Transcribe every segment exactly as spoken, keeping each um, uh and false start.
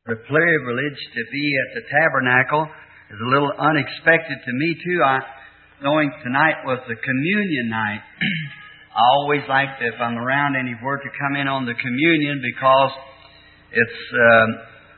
The privilege to be at the tabernacle is a little unexpected to me too. I, knowing tonight was the communion night, I always like to, if I'm around anywhere, to come in on the communion because it's. Um,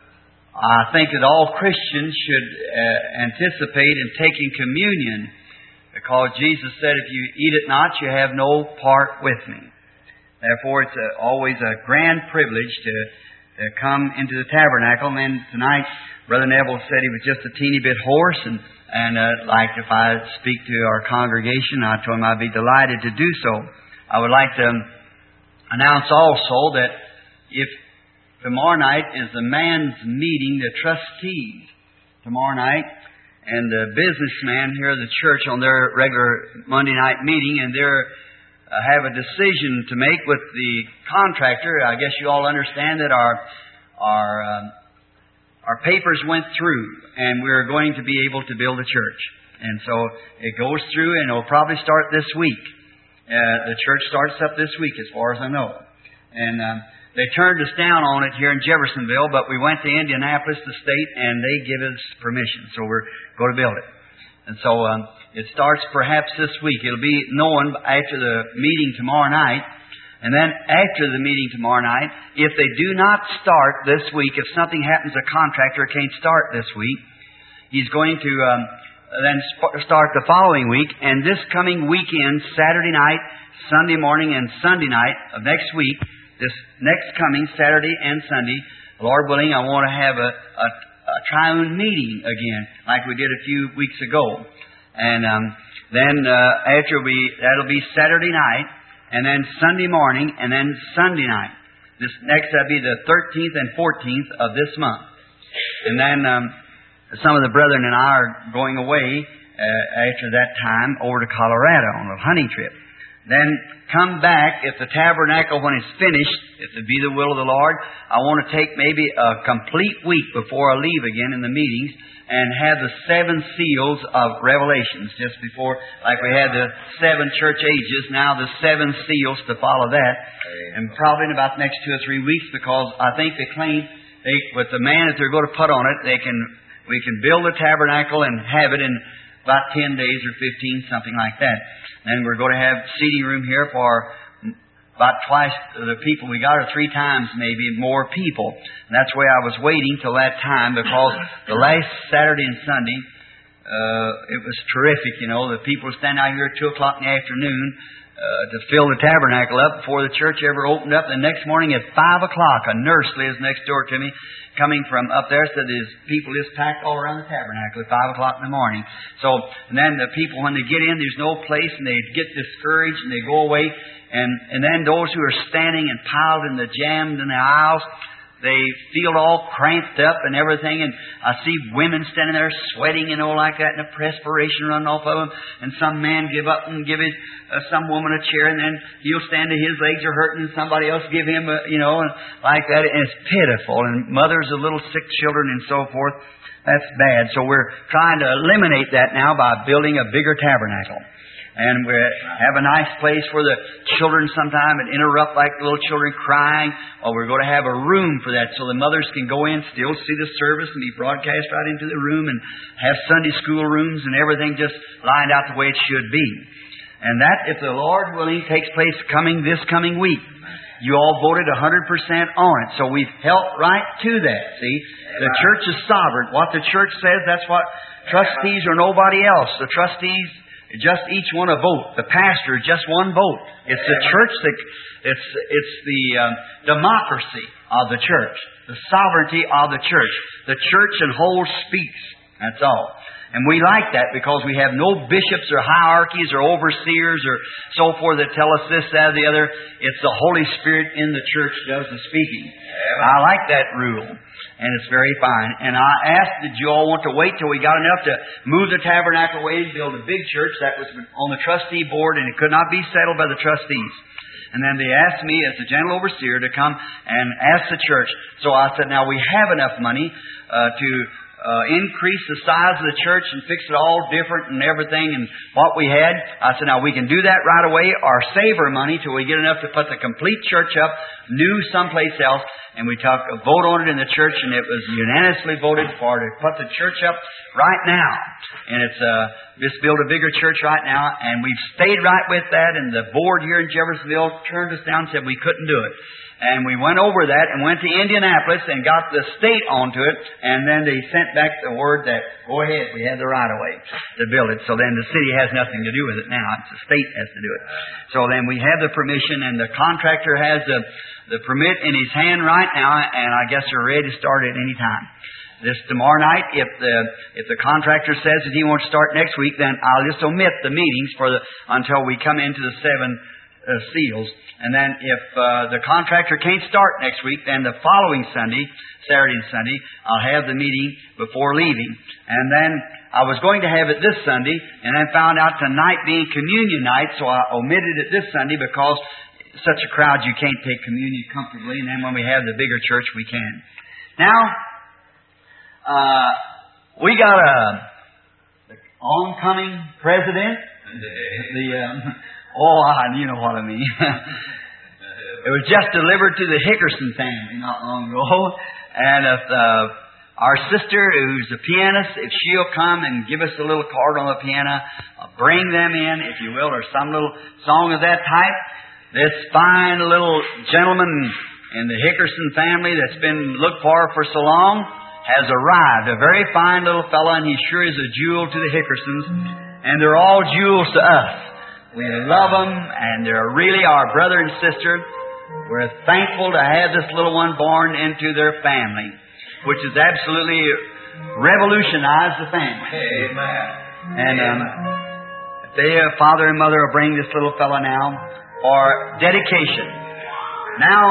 I think that all Christians should uh, anticipate in taking communion, because Jesus said, "If you eat it not, you have no part with me." Therefore, it's a, always a grand privilege to. Uh, come into the tabernacle. And then tonight, Brother Neville said he was just a teeny bit hoarse, and, and uh, like if I speak to our congregation, I told him I'd be delighted to do so. I would like to um, announce also that if tomorrow night is the man's meeting, the trustees, tomorrow night, and the businessman here at the church on their regular Monday night meeting, and they're Uh, have a decision to make with the contractor. I guess you all understand that our our um, our papers went through, and we're going to be able to build a church. And so it goes through, and it'll probably start this week. Uh, the church starts up this week, as far as I know. And um, they turned us down on it here in Jeffersonville, but we went to Indianapolis, the state, and they give us permission. So we're going to build it. And so um, it starts perhaps this week. It'll be known after the meeting tomorrow night. And then after the meeting tomorrow night, if they do not start this week, if something happens, a contractor can't start this week, he's going to um, then sp- start the following week. And this coming weekend, Saturday night, Sunday morning, and Sunday night of next week, this next coming Saturday and Sunday, Lord willing, I want to have a, a a triune meeting again, like we did a few weeks ago. And um, then uh, after we, that'll be Saturday night, and then Sunday morning, and then Sunday night. This next, that'll be the thirteenth and fourteenth of this month. And then um, some of the brethren and I are going away uh, after that time over to Colorado on a hunting trip. Then come back, if the tabernacle, when it's finished, if it be the will of the Lord, I want to take maybe a complete week before I leave again in the meetings and have the seven seals of Revelations just before, like we had the seven church ages, now the seven seals to follow that. And probably in about the next two or three weeks, because I think they claim they, with the man that they're going to put on it, they can we can build the tabernacle and have it in about ten days or fifteen, something like that. And we're going to have seating room here for about twice the people we got, or three times maybe more people. And that's why I was waiting till that time, because the last Saturday and Sunday, uh, it was terrific, you know. The people stand out here at two o'clock in the afternoon uh, to fill the tabernacle up before the church ever opened up. The next morning at five o'clock, a nurse lives next door to me, coming from up there, said his people is packed all around the tabernacle at five o'clock in the morning. So, and then the people, when they get in, there's no place, and they get discouraged, and they go away. And, and then those who are standing and piled in the jammed in the aisles, they feel all cramped up and everything. And I see women standing there sweating, you know, like that, and the perspiration running off of them. And some man give up and give his, uh, some woman a chair, and then he'll stand and his legs are hurting, and somebody else give him, a, you know, and like that. And it's pitiful. And mothers of little sick children and so forth. That's bad. So we're trying to eliminate that now by building a bigger tabernacle. And we have a nice place for the children sometime and interrupt like little children crying. Or we're going to have a room for that so the mothers can go in, still see the service, and be broadcast right into the room, and have Sunday school rooms and everything just lined out the way it should be. And that, if the Lord willing, takes place coming this coming week. You all voted one hundred percent on it. So we've helped right to that. See, the church is sovereign. What the church says, that's what trustees or nobody else. The trustees, just each one a vote. The pastor, just one vote. It's the church that, it's, it's the um, democracy of the church. The sovereignty of the church. The church in whole speaks. That's all. And we like that because we have no bishops or hierarchies or overseers or so forth that tell us this, that, or the other. It's the Holy Spirit in the church does the speaking. I like that rule. And it's very fine. And I asked, did you all want to wait till we got enough to move the tabernacle away and build a big church? That was on the trustee board, and it could not be settled by the trustees. And then they asked me as the general overseer to come and ask the church. So I said, now we have enough money uh, to uh, increase the size of the church and fix it all different and everything and what we had. I said, now we can do that right away or save our money till we get enough to put the complete church up, new someplace else, and we took a vote on it in the church, and it was unanimously voted for to put the church up right now. And it's uh, just build a bigger church right now, and we've stayed right with that, and the board here in Jeffersonville turned us down and said we couldn't do it. And we went over that and went to Indianapolis and got the state onto it, and then they sent back the word that, go ahead, we have the right-of-way to build it. So then the city has nothing to do with it now. It's the state has to do it. So then we have the permission, and the contractor has the, the permit in his hand right now, and I guess they're ready to start at any time. This tomorrow night, if the if the contractor says that he won't start next week, then I'll just omit the meetings for the until we come into the seven uh, seals. And then if uh, the contractor can't start next week, then the following Sunday, Saturday and Sunday, I'll have the meeting before leaving. And then I was going to have it this Sunday, and then found out tonight being communion night, so I omitted it this Sunday because such a crowd you can't take communion comfortably. And then when we have the bigger church, we can. Now, uh, we got a the oncoming president. The um, Oh, you know what I mean. It was just delivered to the Hickerson family not long ago. And if uh, our sister, who's a pianist, if she'll come and give us a little card on the piano, uh, bring them in, if you will, or some little song of that type. This fine little gentleman in the Hickerson family that's been looked for for so long has arrived. A very fine little fellow, and he sure is a jewel to the Hickersons. And they're all jewels to us. We love them, and they're really our brother and sister. We're thankful to have this little one born into their family, which has absolutely revolutionized the family. Amen. And um, they, uh, father and mother, will bring this little fellow now for dedication. Now,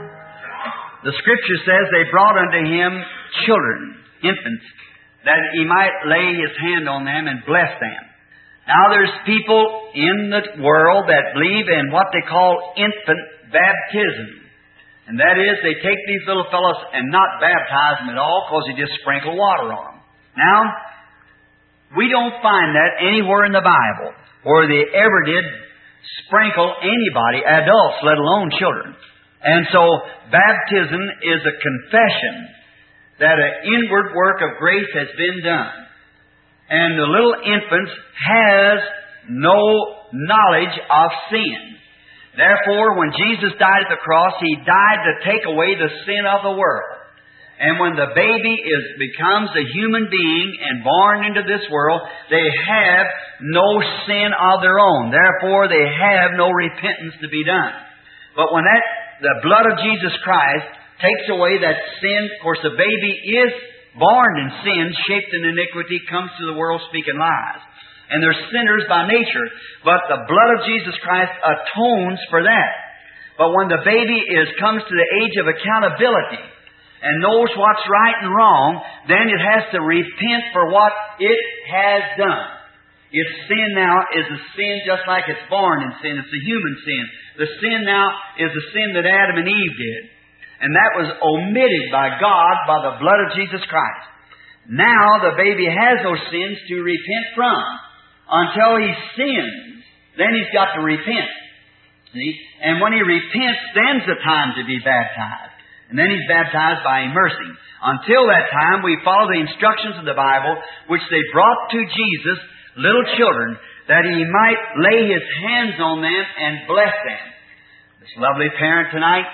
the Scripture says they brought unto him children, infants, that he might lay his hand on them and bless them. Now there's people in the world that believe in what they call infant baptism. And that is, they take these little fellows and not baptize them at all because they just sprinkle water on them. Now, we don't find that anywhere in the Bible where they ever did sprinkle anybody, adults, let alone children. And so, baptism is a confession that an inward work of grace has been done. And the little infant has no knowledge of sin. Therefore, when Jesus died at the cross, He died to take away the sin of the world. And when the baby is becomes a human being and born into this world, they have no sin of their own. Therefore, they have no repentance to be done. But when that the blood of Jesus Christ takes away that sin, of course, the baby is born in sin, shaped in iniquity, comes to the world speaking lies. And they're sinners by nature. But the blood of Jesus Christ atones for that. But when the baby is comes to the age of accountability and knows what's right and wrong, then it has to repent for what it has done. Its sin now is a sin just like it's born in sin. It's a human sin. The sin now is the sin that Adam and Eve did. And that was omitted by God by the blood of Jesus Christ. Now the baby has no sins to repent from. Until he sins, then he's got to repent. See? And when he repents, then's the time to be baptized. And then he's baptized by immersing. Until that time, we follow the instructions of the Bible, which they brought to Jesus, little children, that He might lay His hands on them and bless them. This lovely parent tonight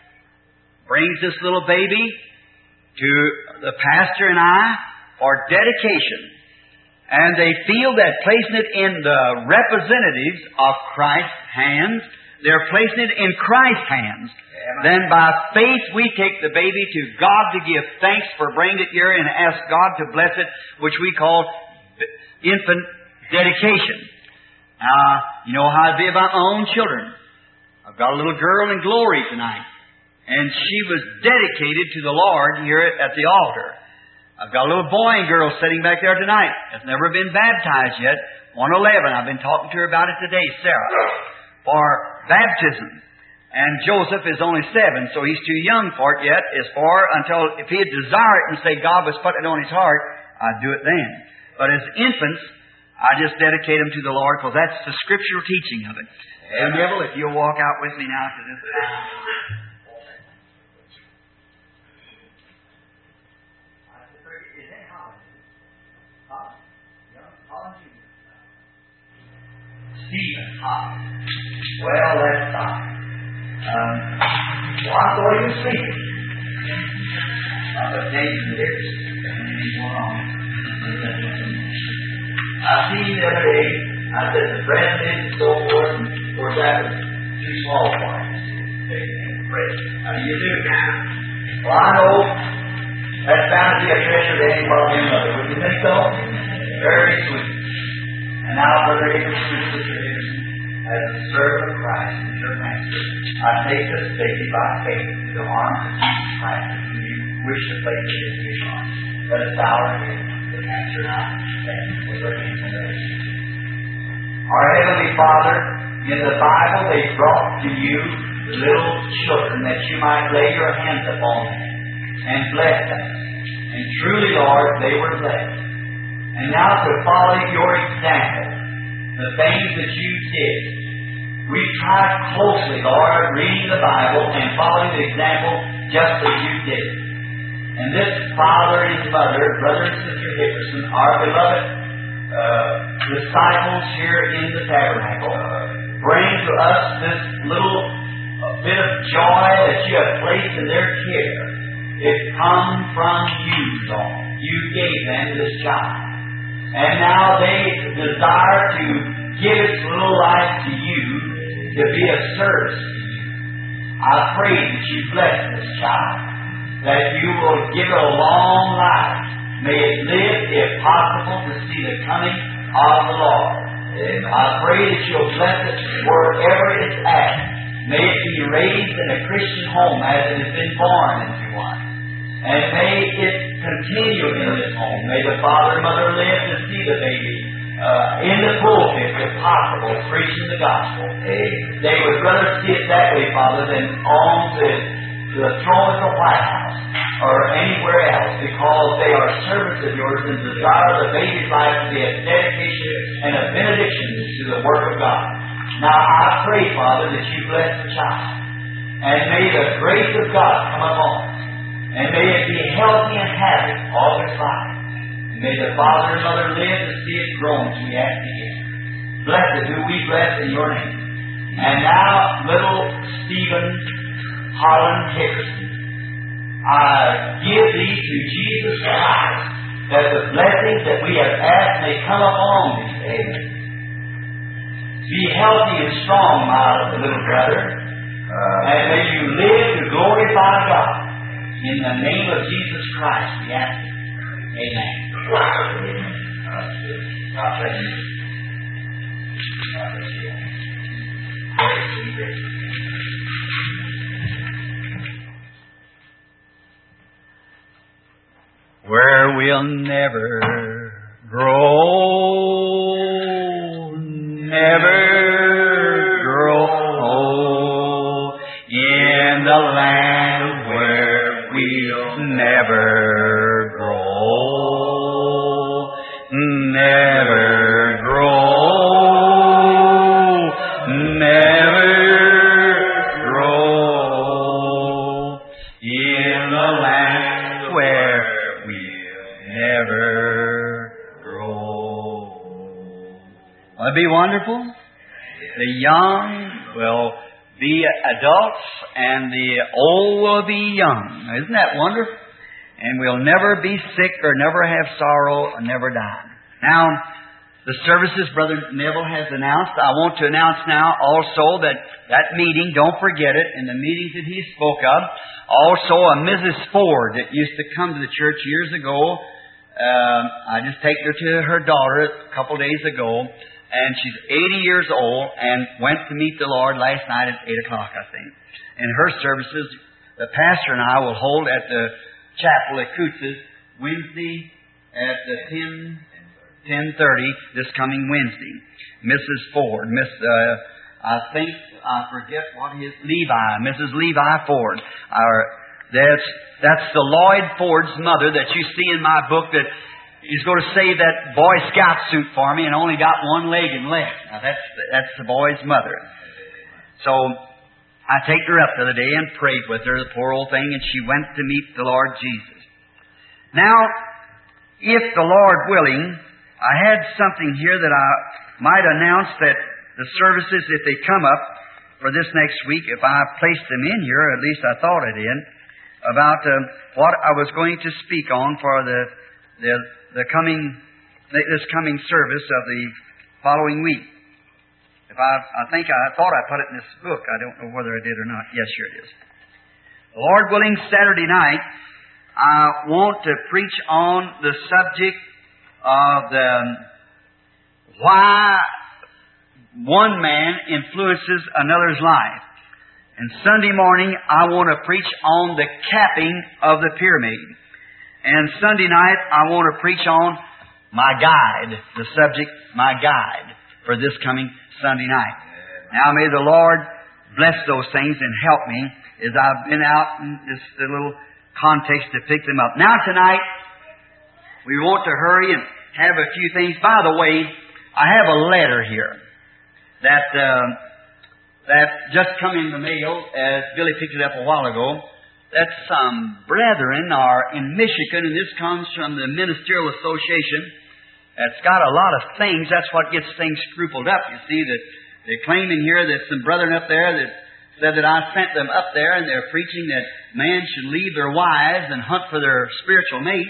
brings this little baby to the pastor and I for dedication. And they feel that placing it in the representatives of Christ's hands, they're placing it in Christ's hands. Then by faith we take the baby to God to give thanks for bringing it here and ask God to bless it, which we call infant dedication. Now, you know how it be about my own children. I've got a little girl in glory tonight. And she was dedicated to the Lord here at the altar. I've got a little boy and girl sitting back there tonight. Has never been baptized yet. one eleven. I've been talking to her about it today, Sarah, for baptism. And Joseph is only seven, so he's too young for it yet. As far until if he'd desire it and say God was putting it on his heart, I'd do it then. But as infants, I just dedicate them to the Lord because that's the scriptural teaching of it. And Neville, if you'll walk out with me now to this. Stephen Hawking. Well, that's fine. Um, well, I thought he was sleeping. Uh, but Nathan lives. He's going on. I seen the other day, I said the bread and so forth, and of course that was too small for him. How do you do now? Well, I know that's bound to be a treasure to any father and mother. Would you think so? Very sweet. And now, Brother Hickerson, Sister Hickerson, as a servant of Christ and your master, I take this baby by faith to the arms of Jesus Christ, whom you wish to place it in his arms. Let us bow our heads, the master and I, stand with our hands in the Our Heavenly Father, in the Bible they brought to you the little children that you might lay your hands upon them and bless them. And truly, Lord, they were blessed. And now to follow your example, the things that you did, we tried closely, Lord, reading the Bible and following the example just as you did. And this father and his mother, Brother and Sister Hickerson, our beloved uh, disciples here in the tabernacle, bring to us this little uh, bit of joy that you have placed in their care. It comes from you, Lord. You gave them this child. And now they desire to give its little life to you to be of service to you. I pray that you bless this child, that you will give it a long life. May it live, if possible, to see the coming of the Lord. I pray that you'll bless it wherever it's at. May it be raised in a Christian home as it has been born into one. And may it continue in this home. May the father and mother live to see the baby uh, in the pulpit, if possible, preaching the gospel. Amen. They would rather see it that way, Father, than on the, the throne at the White House or anywhere else, because they are servants of yours and desire the baby's life to be a dedication and a benediction to the work of God. Now I pray, Father, that you bless the child, and may the grace of God come upon it. And may it be healthy and happy all its life. And may the father and mother live to see it grown as we ask again. Blessed who we bless in your name. And now, little Stephen Holland Hickerson, I give thee to Jesus Christ, that the blessings that we have asked may come upon thee. Amen. Be healthy and strong, my little brother. Uh, and may you live to glorify God. In the name of Jesus Christ, we ask it. Amen. God bless you. God bless you. Where we'll never grow, never grow old in the land where we'll never grow, never grow, never grow in the land where we'll never grow. Won't it be wonderful? The young will be adults, and the old will be young. Isn't that wonderful? And we'll never be sick or never have sorrow or never die. Now, the services Brother Neville has announced, I want to announce now also that that meeting, don't forget it, in the meetings that he spoke of, also a Missus Ford that used to come to the church years ago. Um, I just take her to her daughter a couple days ago. And she's eighty years old and went to meet the Lord last night at eight o'clock, I think. And her services, the pastor and I will hold at the chapel at Coots's Wednesday at the ten, ten thirty this coming Wednesday. Missus Ford, Miss, uh, I think, I forget what his, Levi, Missus Levi Ford. Our, that's, that's the Lloyd Ford's mother that you see in my book that he's going to save that Boy Scout suit for me and only got one leg and left. Now that's, that's the boy's mother. So I take her up the other day and prayed with her, the poor old thing, and she went to meet the Lord Jesus. Now, if the Lord willing, I had something here that I might announce that the services, if they come up for this next week, if I placed them in here, or at least I thought I did, about uh, what I was going to speak on for the the, the coming this coming service of the following week. If I, I think I thought I put it in this book. I don't know whether I did or not. Yes, here it is. Lord willing, Saturday night, I want to preach on the subject of the why one man influences another's life. And Sunday morning, I want to preach on the capping of the pyramid. And Sunday night, I want to preach on my guide, the subject, my guide, for this coming Sunday night. Now may the Lord bless those things and help me as I've been out in this little context to pick them up. Now tonight, we want to hurry and have a few things. By the way, I have a letter here that uh, that just come in the mail, as Billy picked it up a while ago. That some brethren are in Michigan, and this comes from the Ministerial Association. That's got a lot of things. That's what gets things scrupled up. You see that they claim in here that some brethren up there that said that I sent them up there, and they're preaching that man should leave their wives and hunt for their spiritual mate,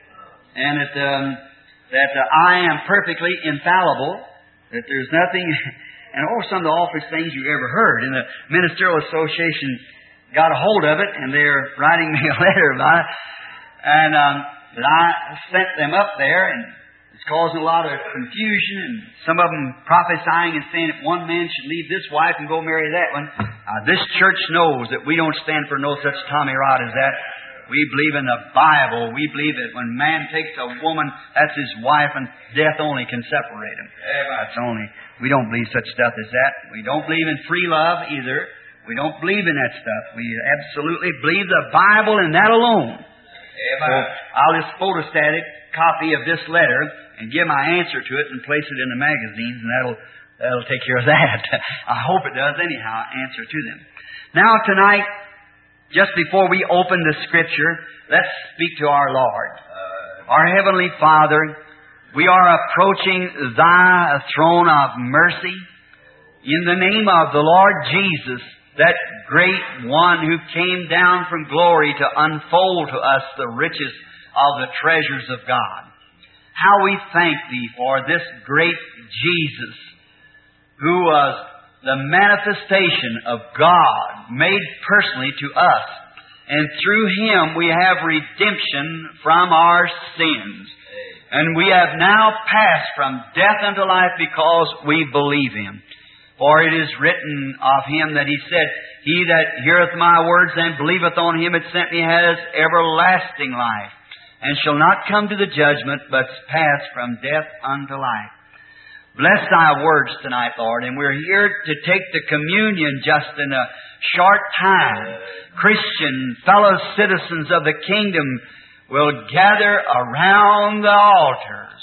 and that um, that uh, I am perfectly infallible. That there's nothing, and oh, some of the awfulest things you ever heard. And the Ministerial Association got a hold of it, and they're writing me a letter about it, and um, that I sent them up there, and it's causing a lot of confusion, and some of them prophesying and saying that one man should leave this wife and go marry that one. Uh, this church knows that we don't stand for no such Tommy Rod as that. We believe in the Bible. We believe that when man takes a woman, that's his wife, and death only can separate them. That's only. We don't believe such stuff as that. We don't believe in free love either. We don't believe in that stuff. We absolutely believe the Bible and that alone. So I'll just photostat a copy of this letter and give my answer to it and place it in the magazines, and that'll that'll take care of that. I hope it does anyhow, answer to them. Now tonight, just before we open the Scripture, let's speak to our Lord. Our Heavenly Father, we are approaching Thy throne of mercy in the name of the Lord Jesus, that great one who came down from glory to unfold to us the riches of the treasures of God. How we thank Thee for this great Jesus, who was the manifestation of God made personally to us. And through Him we have redemption from our sins. And we have now passed from death unto life because we believe Him. For it is written of Him that He said, He that heareth my words and believeth on Him that sent me has everlasting life, and shall not come to the judgment, but pass from death unto life. Bless Thy words tonight, Lord, and we're here to take the communion just in a short time. Christian fellow citizens of the kingdom will gather around the altars,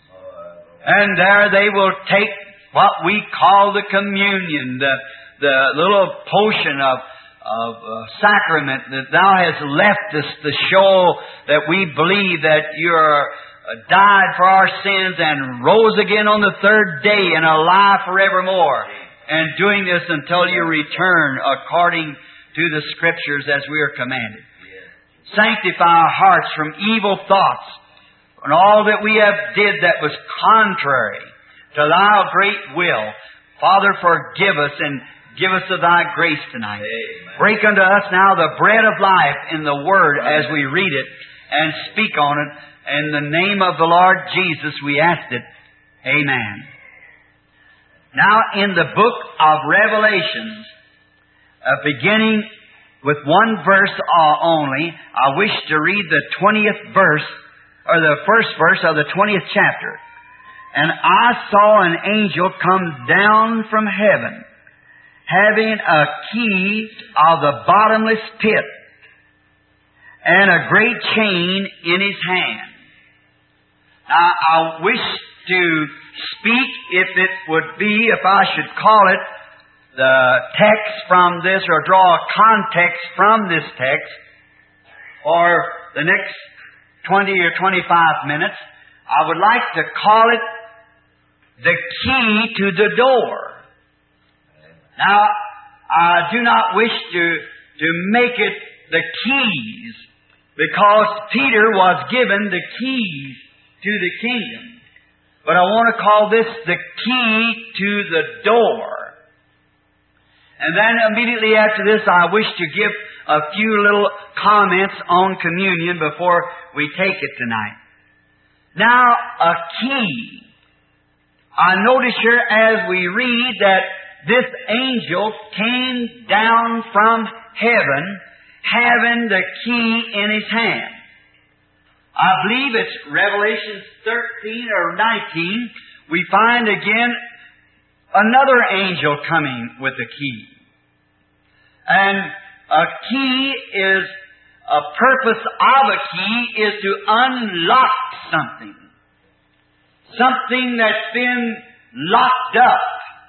and there they will take what we call the communion, the, the little potion of, of uh, sacrament that Thou hast left us to show that we believe that You're uh, died for our sins and rose again on the third day and alive forevermore. And doing this until You return according to the Scriptures as we are commanded. Sanctify our hearts from evil thoughts and all that we have did that was contrary to Thy great will. Father, forgive us and give us of Thy grace tonight. Amen. Break unto us now the bread of life in the Word as we read it and speak on it. In the name of the Lord Jesus we ask it. Amen. Now in the book of Revelations, uh, beginning with one verse uh, only, I wish to read the twentieth verse, or the first verse of the twentieth chapter. And I saw an angel come down from heaven, having a key of the bottomless pit, and a great chain in his hand. Now, I wish to speak, if it would be, if I should call it, the text from this, or draw a context from this text, for the next twenty or twenty-five minutes, I would like to call it the key to the door. Now, I do not wish to, to make it the keys, because Peter was given the keys to the kingdom. But I want to call this the key to the door. And then immediately after this, I wish to give a few little comments on communion before we take it tonight. Now, a key. I notice here as we read that this angel came down from heaven having the key in his hand. I believe it's Revelation thirteen or nineteen. We find again another angel coming with a key. And a key is, a purpose of a key is to unlock something. Something that's been locked up.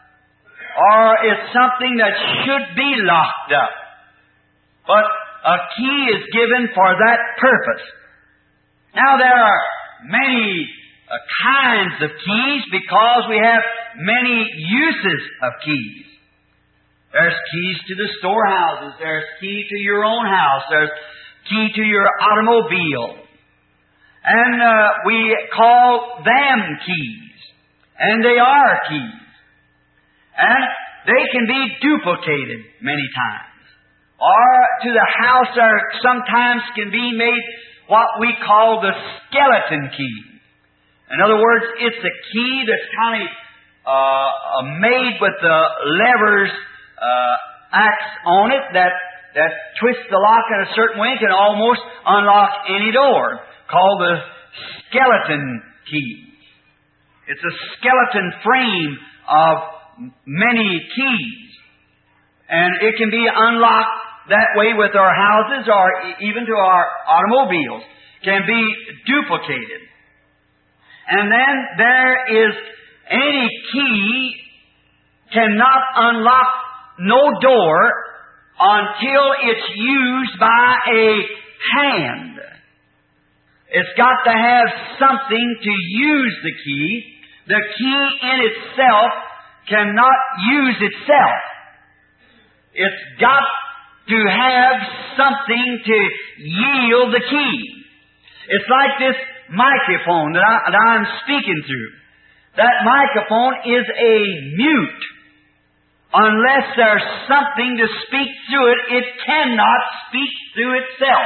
Or it's something that should be locked up. But a key is given for that purpose. Now there are many uh, kinds of keys because we have many uses of keys. There's keys to the storehouses. There's key to your own house. There's key to your automobile. And uh, we call them keys. And they are keys. And they can be duplicated many times. Or to the house there sometimes can be made what we call the skeleton key. In other words, it's a key that's kind of uh, made with the levers uh, axe on it that, that twists the lock in a certain way and can almost unlock any door, called the skeleton key. It's a skeleton frame of many keys. And it can be unlocked that way with our houses or even to our automobiles. Can be duplicated. And then there is any key cannot unlock no door until it's used by a hand. It's got to have something to use the key. The key in itself cannot use itself. It's got to have something to yield the key. It's like this microphone that, I, that I'm speaking through. That microphone is a mute. Unless there's something to speak through it, it cannot speak through itself.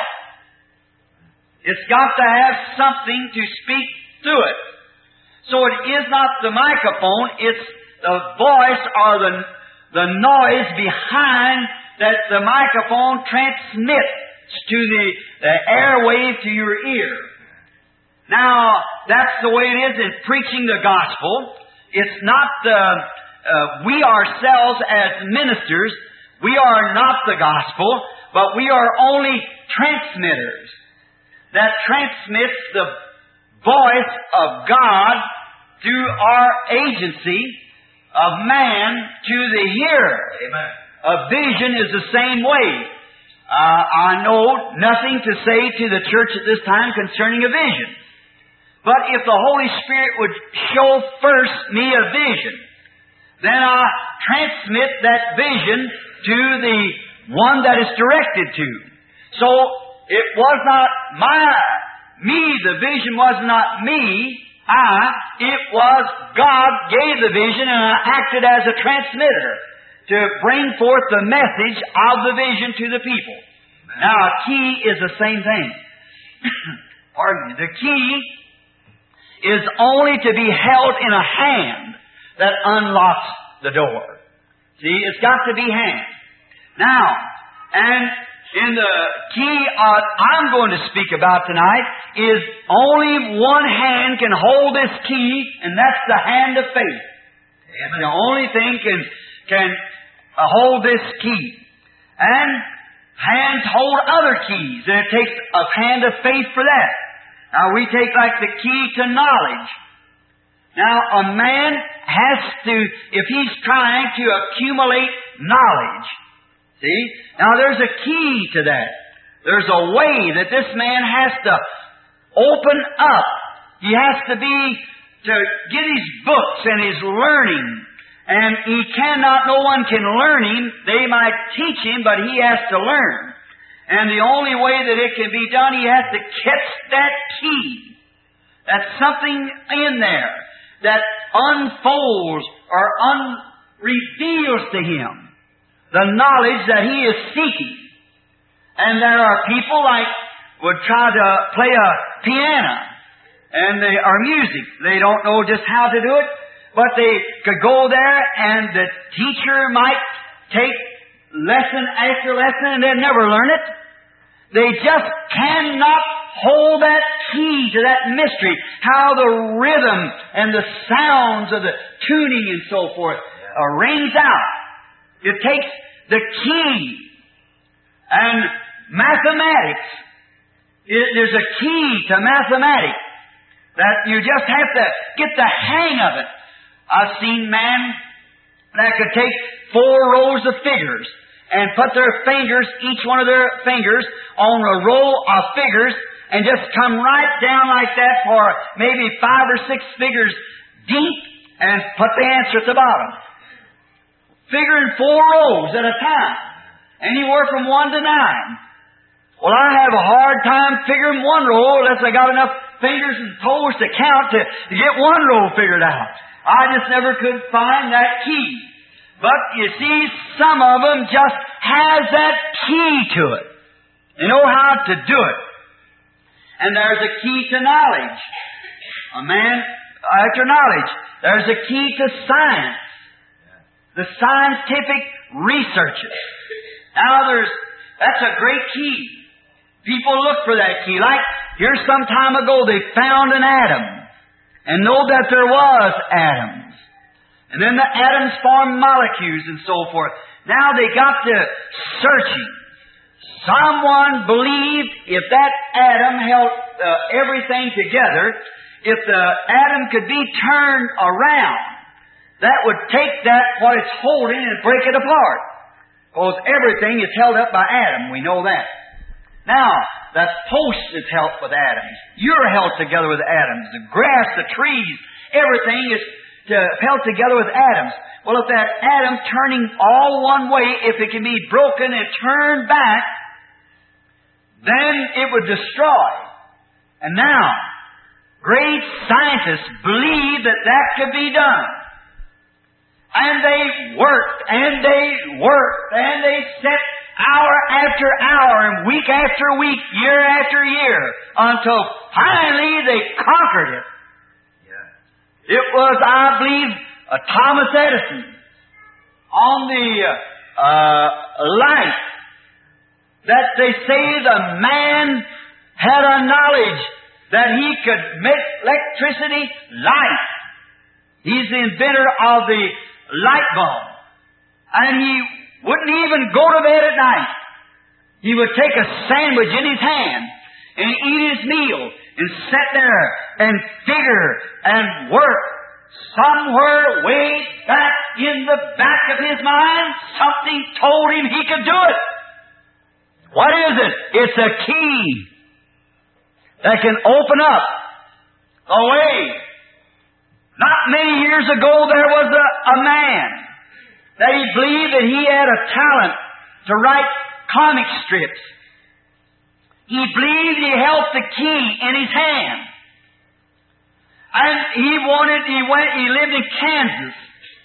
It's got to have something to speak through it. So it is not the microphone, it's the voice or the, the noise behind that the microphone transmits to the, the airwave to your ear. Now, that's the way it is in preaching the gospel. It's not the, uh, we ourselves as ministers, we are not the gospel, but we are only transmitters that transmits the voice of God through our agency of man to the hearer. Amen. A vision is the same way. Uh, I know nothing to say to the church at this time concerning a vision. But if the Holy Spirit would show first me a vision, then I transmit that vision to the one that is directed to. So it was not my, me, the vision was not me, I, it was God gave the vision and I acted as a transmitter to bring forth the message of the vision to the people. Now, a key is the same thing. Pardon me. The key is only to be held in a hand that unlocks the door. See, it's got to be hand. Now, and in the key uh, I'm going to speak about tonight is only one hand can hold this key, and that's the hand of faith. Amen. The only thing can can uh, hold this key. And hands hold other keys, and it takes a hand of faith for that. Now, we take like the key to knowledge. Now, a man has to, if he's trying to accumulate knowledge, see? Now, there's a key to that. There's a way that this man has to open up. He has to be, to get his books and his learning. And he cannot, no one can learn him. They might teach him, but he has to learn. And the only way that it can be done, he has to catch that key. That's something in there that unfolds or unreveals to him the knowledge that he is seeking. And there are people like would try to play a piano and they or music. They don't know just how to do it, but they could go there and the teacher might take lesson after lesson and they'll never learn it. They just cannot hold that key to that mystery, how the rhythm and the sounds of the tuning and so forth uh, rings out. It takes the key. And mathematics, it, there's a key to mathematics that you just have to get the hang of it. I've seen men that could take four rows of figures and put their fingers, each one of their fingers, on a row of figures and just come right down like that for maybe five or six figures deep and put the answer at the bottom. Figuring four rows at a time. Anywhere from one to nine. Well, I have a hard time figuring one row unless I got enough fingers and toes to count to, to get one row figured out. I just never could find that key. But you see, some of them just has that key to it. They know how to do it. And there's a key to knowledge. A man after knowledge. There's a key to science. The scientific researches. Now there's, that's a great key. People look for that key. Like, here some time ago they found an atom. And know that there was atoms. And then the atoms formed molecules and so forth. Now they got to searching. Someone believed if that atom held uh, everything together, if the atom could be turned around, that would take that, what it's holding, and break it apart. Because everything is held up by atom. We know that. Now, the post is held with atoms. You're held together with atoms. The grass, the trees, everything is to, held together with atoms. Well, if that atom turning all one way, if it can be broken and turned back, then it would destroy. And now, great scientists believe that that could be done. And they worked, and they worked, and they set hour after hour, and week after week, year after year, until finally they conquered it. Yeah. It was, I believe, uh, Thomas Edison on the uh, uh, light that they say the man had a knowledge that he could make electricity light. He's the inventor of the light bulb. And he wouldn't even go to bed at night. He would take a sandwich in his hand and eat his meal and sit there and figure and work. Somewhere way back in the back of his mind, something told him he could do it. What is it? It's a key that can open up a way. Not many years ago there was a, a man that he believed that he had a talent to write comic strips. He believed he held the key in his hand. And he wanted, he went, he lived in Kansas.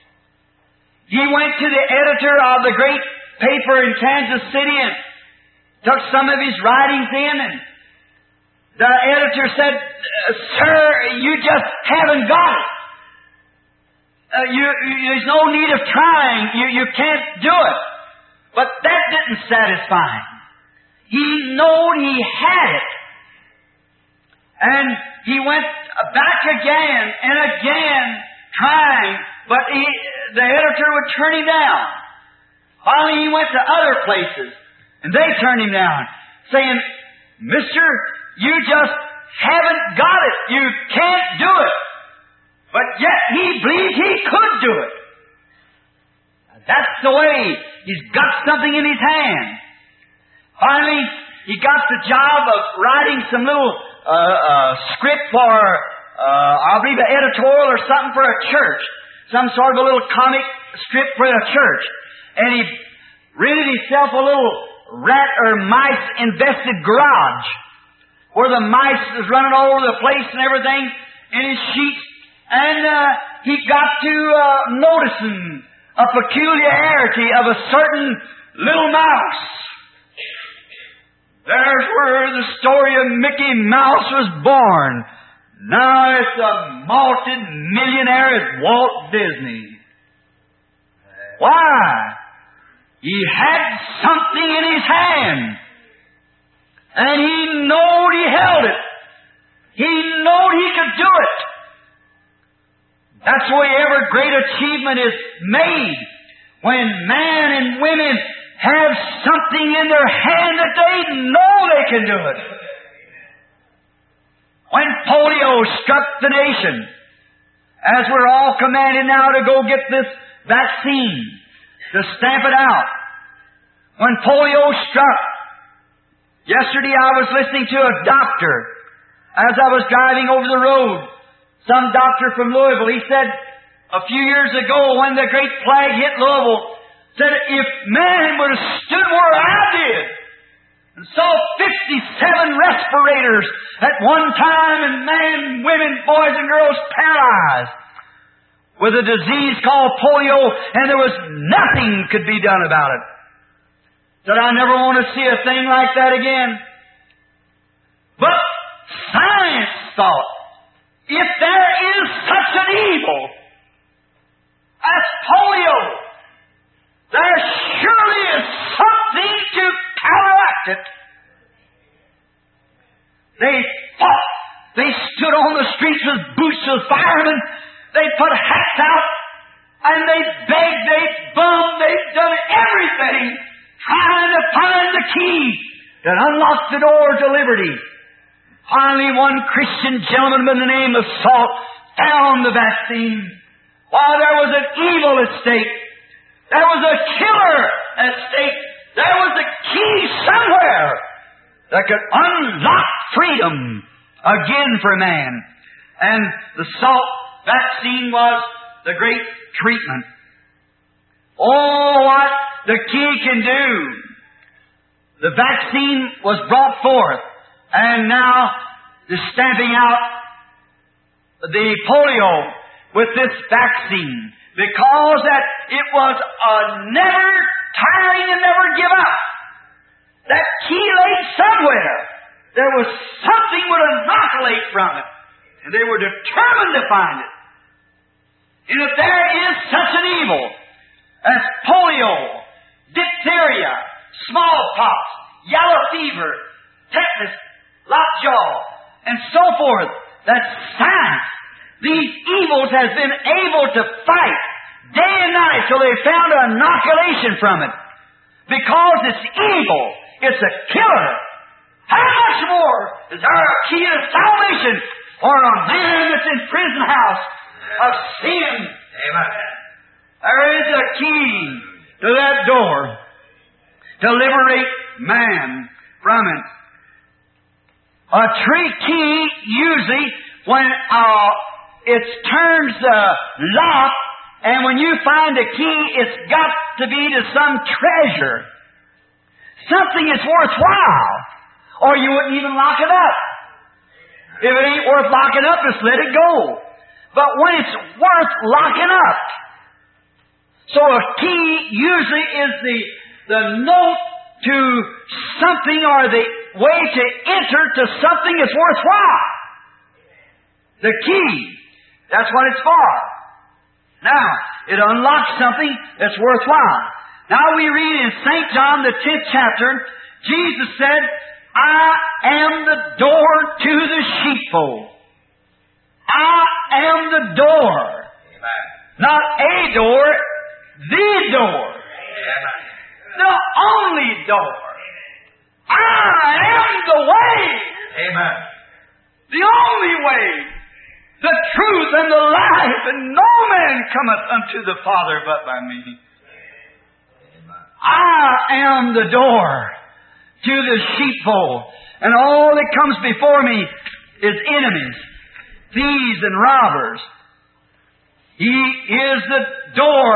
He went to the editor of the great paper in Kansas City and took some of his writings in, and the editor said, "Sir, you just haven't got it. Uh, you, you, there's no need of trying. You, you can't do it." But that didn't satisfy him. He knowed he had it. And he went back again and again trying, but he, the editor would turn him down. Finally, he went to other places, and they turned him down, saying, "Mister, you just haven't got it. You can't do it." But yet he believed he could do it. That's the way. He's got something in his hand. Finally, he got the job of writing some little uh, uh, script for, uh, I believe, an editorial or something for a church. Some sort of a little comic strip for a church. And he rented himself a little rat or mice-infested garage where the mice was running all over the place and everything in his sheets. And uh, he got to uh, noticing a peculiarity of a certain little mouse. There's where the story of Mickey Mouse was born. Now it's a multi-millionaire at Walt Disney. Why? He had something in his hand. And he knowed he held it. He knowed he could do it. That's the way every great achievement is made. When man and women have something in their hand that they know they can do it. When polio struck the nation, as we're all commanded now to go get this vaccine, to stamp it out. When polio struck, yesterday I was listening to a doctor as I was driving over the road. Some doctor from Louisville, he said a few years ago when the great plague hit Louisville, said if man would have stood where I did and saw fifty-seven respirators at one time and men, women, boys and girls paralyzed with a disease called polio and there was nothing could be done about it. Said I never want to see a thing like that again. But science thought, if there is such an evil as polio, there surely is something to counteract it. They fought. They stood on the streets with boots of firemen. They put hats out. And they begged, they bummed, they've done everything trying to find the key that unlocked the door to liberty. Finally, one Christian gentleman by the name of Salt found the vaccine. While there was an evil at stake, there was a killer at stake, there was a key somewhere that could unlock freedom again for man. And the Salt vaccine was the great treatment. Oh, what the key can do. The vaccine was brought forth. And now, the stamping out the polio with this vaccine, because that it was a never tiring and never give up. That key lay somewhere. There was something would inoculate from it, and they were determined to find it. And if there is such an evil as polio, diphtheria, smallpox, yellow fever, tetanus, lockjaw, and so forth, that science, these evils has been able to fight day and night till they found an inoculation from it. Because it's evil, it's a killer. How much more is there a key to salvation for a man that's in prison house of sin? Amen. There is a key to that door to liberate man from it. A tree key, usually, when uh, it turns the lock, and when you find a key, it's got to be to some treasure. Something is worthwhile, or you wouldn't even lock it up. If it ain't worth locking up, just let it go. But when it's worth locking up, so a key usually is the, the note to something or the way to enter to something that's worthwhile. The key, that's what it's for. Now, it unlocks something that's worthwhile. Now we read in Saint John, the tenth chapter, Jesus said, I am the door to the sheepfold. I am the door. Amen. Not a door, the door. Amen. The only door. I am the way. Amen. The only way, the truth, and the life, and no man cometh unto the Father but by me. Amen. I am the door to the sheepfold. And all that comes before me is enemies, thieves and robbers. He is the door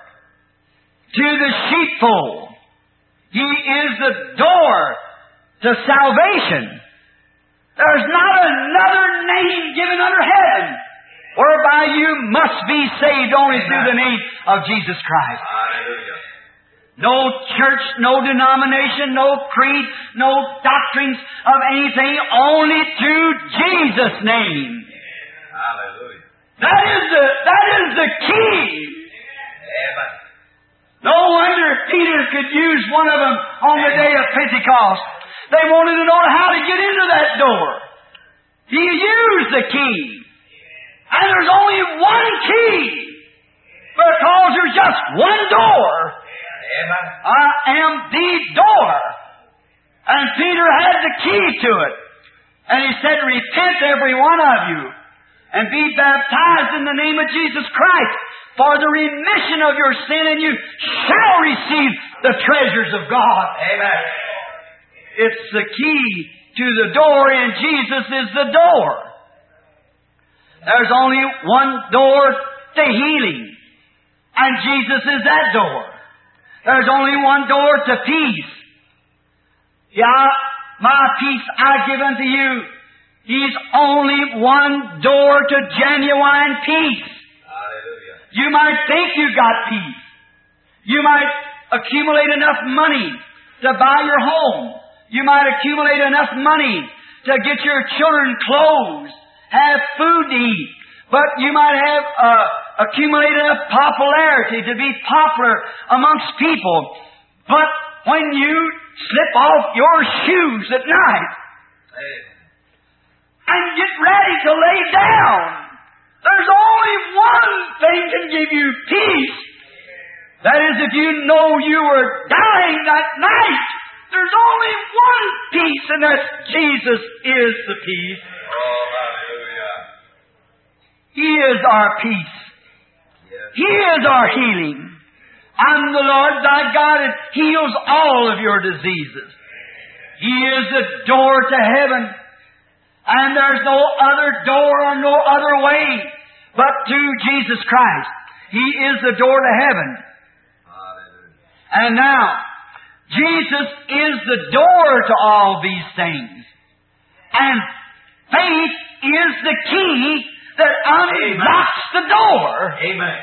to the sheepfold. He is the door to salvation. There's not another name given under heaven whereby you must be saved only through the name of Jesus Christ. Hallelujah. No church, no denomination, no creed, no doctrines of anything, only through Jesus' name. Hallelujah. That is the, that is the key. Amen. No wonder Peter could use one of them on the day of Pentecost. They wanted to know how to get into that door. He used the key. And there's only one key. Because there's just one door. Amen. I am the door. And Peter had the key to it. And he said, repent every one of you, and be baptized in the name of Jesus Christ for the remission of your sin, and you shall receive the treasures of God. Amen. It's the key to the door, and Jesus is the door. There's only one door to healing, and Jesus is that door. There's only one door to peace. Yeah, my peace I give unto you. He's only one door to genuine peace. Hallelujah. You might think you got peace. You might accumulate enough money to buy your home. You might accumulate enough money to get your children clothes, have food to eat. But you might have uh, accumulated enough popularity to be popular amongst people. But when you slip off your shoes at night Amen. and get ready to lay down, there's only one thing can give you peace. That is, if you know you were dying that night, there's only one peace, and that's Jesus is the peace. Oh, hallelujah. He is our peace. Yes. He is our healing. I'm the Lord thy God that heals all of your diseases. He is the door to heaven. And there's no other door or no other way but to Jesus Christ. He is the door to heaven. Hallelujah. And now, Jesus is the door to all these things. And faith is the key that unlocks the door. Amen.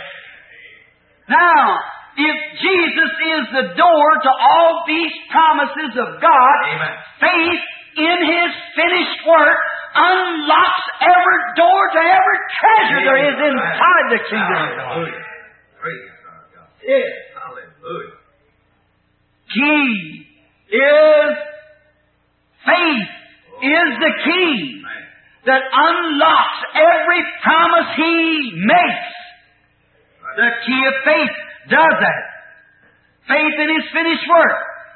Now, if Jesus is the door to all these promises of God, Amen. faith in His finished work unlocks every door to every treasure there is inside the kingdom of God. Hallelujah. Praise our God. Yes. Hallelujah. Key is faith is the key Amen. that unlocks every promise He makes. The key of faith does that. Faith in His finished work.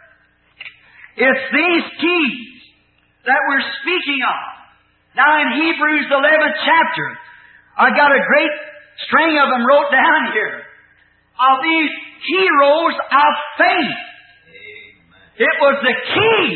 It's these keys that we're speaking of. Now in Hebrews eleventh chapter, I got a great string of them wrote down here. Of these heroes of faith. Amen. It was the key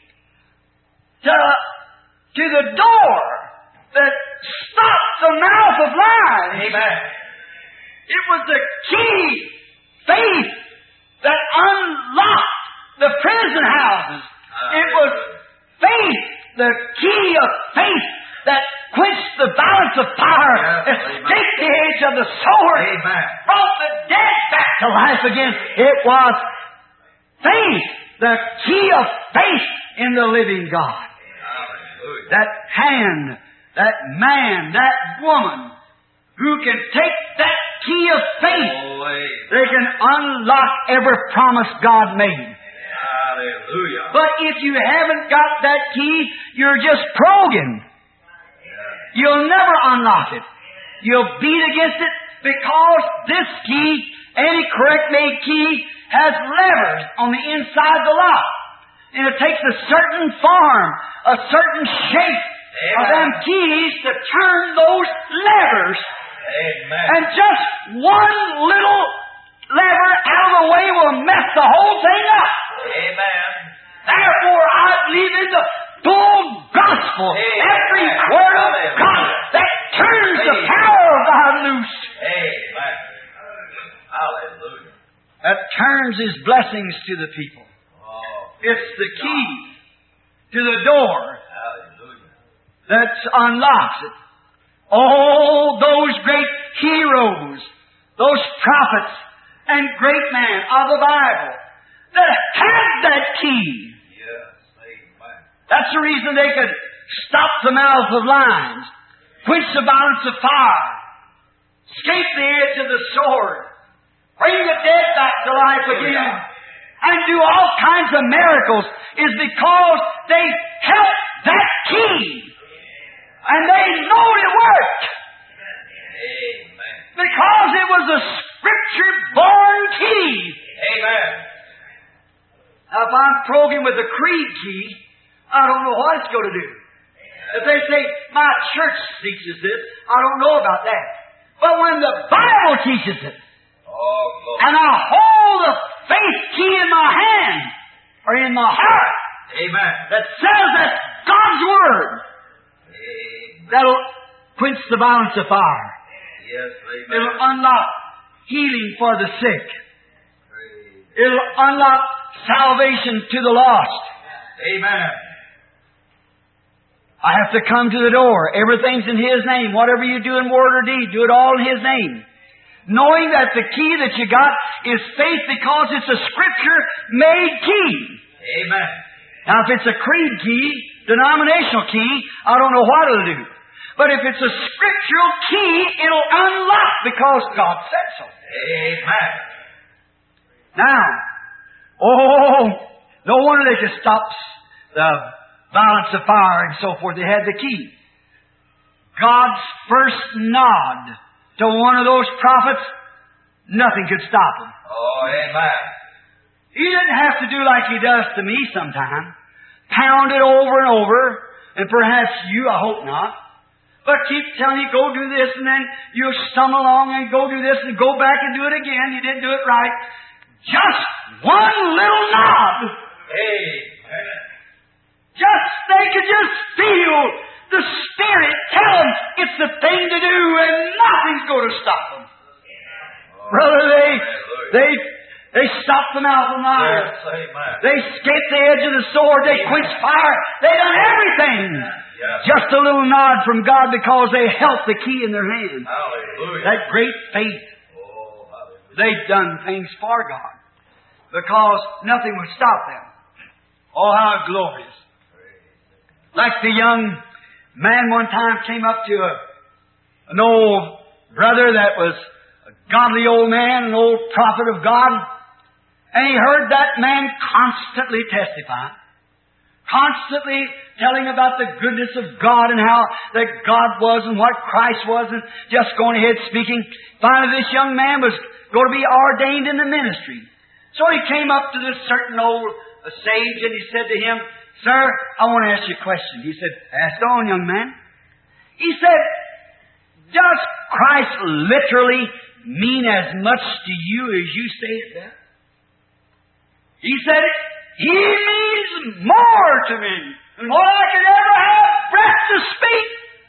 to, to the door that stopped the mouth of lies. Amen. It was the key, faith, that unlocked the prison houses. It was faith, the key of faith, that quenched the balance of fire, Yes, escaped the edge of the sword, Amen. brought the dead back to life again. It was faith, the key of faith in the living God. Hallelujah. That hand, that man, that woman, who can take that key of faith, Holy. they can unlock every promise God made. Hallelujah. But if you haven't got that key, you're just probing. You'll never unlock it. You'll beat against it because this key, any correct made key, has levers on the inside the lock. And it takes a certain form, a certain shape of Amen. them keys to turn those levers. Amen. And just one little lever out of the way will mess the whole thing up. Amen. Therefore, I believe in the full gospel, Amen. every word of God that turns the power of God loose. Amen. Hallelujah. That turns His blessings to the people. Oh, It's the key to the door hallelujah. that unlocks it. All those great heroes, those prophets and great men of the Bible that had that key. Yes, amen. That's the reason they could stop the mouth of lions, quench the violence of fire, escape the edge of the sword, bring the dead back to life again, and do all kinds of miracles, is because they held that key. And they know it worked. Amen. Because it was a Scripture-born key. Amen. Now, if I'm programmed with a creed key, I don't know what it's going to do. If they say, my church teaches this, I don't know about that. But when the Bible teaches it, Oh, glory. and I hold the faith key in my hand, or in my heart, Amen. that says that's God's Word, Amen. that'll quench the violence of fire. Yes, amen. It'll unlock healing for the sick. Praise. It'll unlock salvation to the lost. Amen. I have to come to the door. Everything's in His name. Whatever you do in word or deed, do it all in His name. Knowing that the key that you got is faith because it's a Scripture-made key. Amen. Now, if it's a creed key, denominational key, I don't know what it'll do. But if it's a scriptural key, it'll unlock because God said so. Amen. Now, oh, no wonder they could stop the violence of fire and so forth. They had the key. God's first nod to one of those prophets, nothing could stop him. Oh, amen. He didn't have to do like He does to me sometimes. Pound it over and over, and perhaps you, I hope not. But keep telling you, go do this, and then you'll stumble along and go do this, and go back and do it again. You didn't do it right. Just one little nod. Amen. Just, they could just feel the Spirit tell them it's the thing to do, and nothing's going to stop them. Brother, they, they, they stopped the mouth of lions. Yes, amen. They escaped the edge of the sword. They quenched fire. They done everything. Yes. Just a little nod from God because they held the key in their hand. Hallelujah. That great faith. Oh, hallelujah. They've done things for God because nothing would stop them. Oh, how glorious. Like the young man one time came up to a, an old brother that was a godly old man, an old prophet of God, and he heard that man constantly testify, constantly telling about the goodness of God and how that God was and what Christ was, and just going ahead speaking. Finally, this young man was going to be ordained in the ministry. So he came up to this certain old uh, sage and he said to him, "Sir, I want to ask you a question." He said, "Ask on, young man." He said, "Does Christ literally mean as much to you as you say it does?" He said, "He means more to me than what I could ever have breath to speak."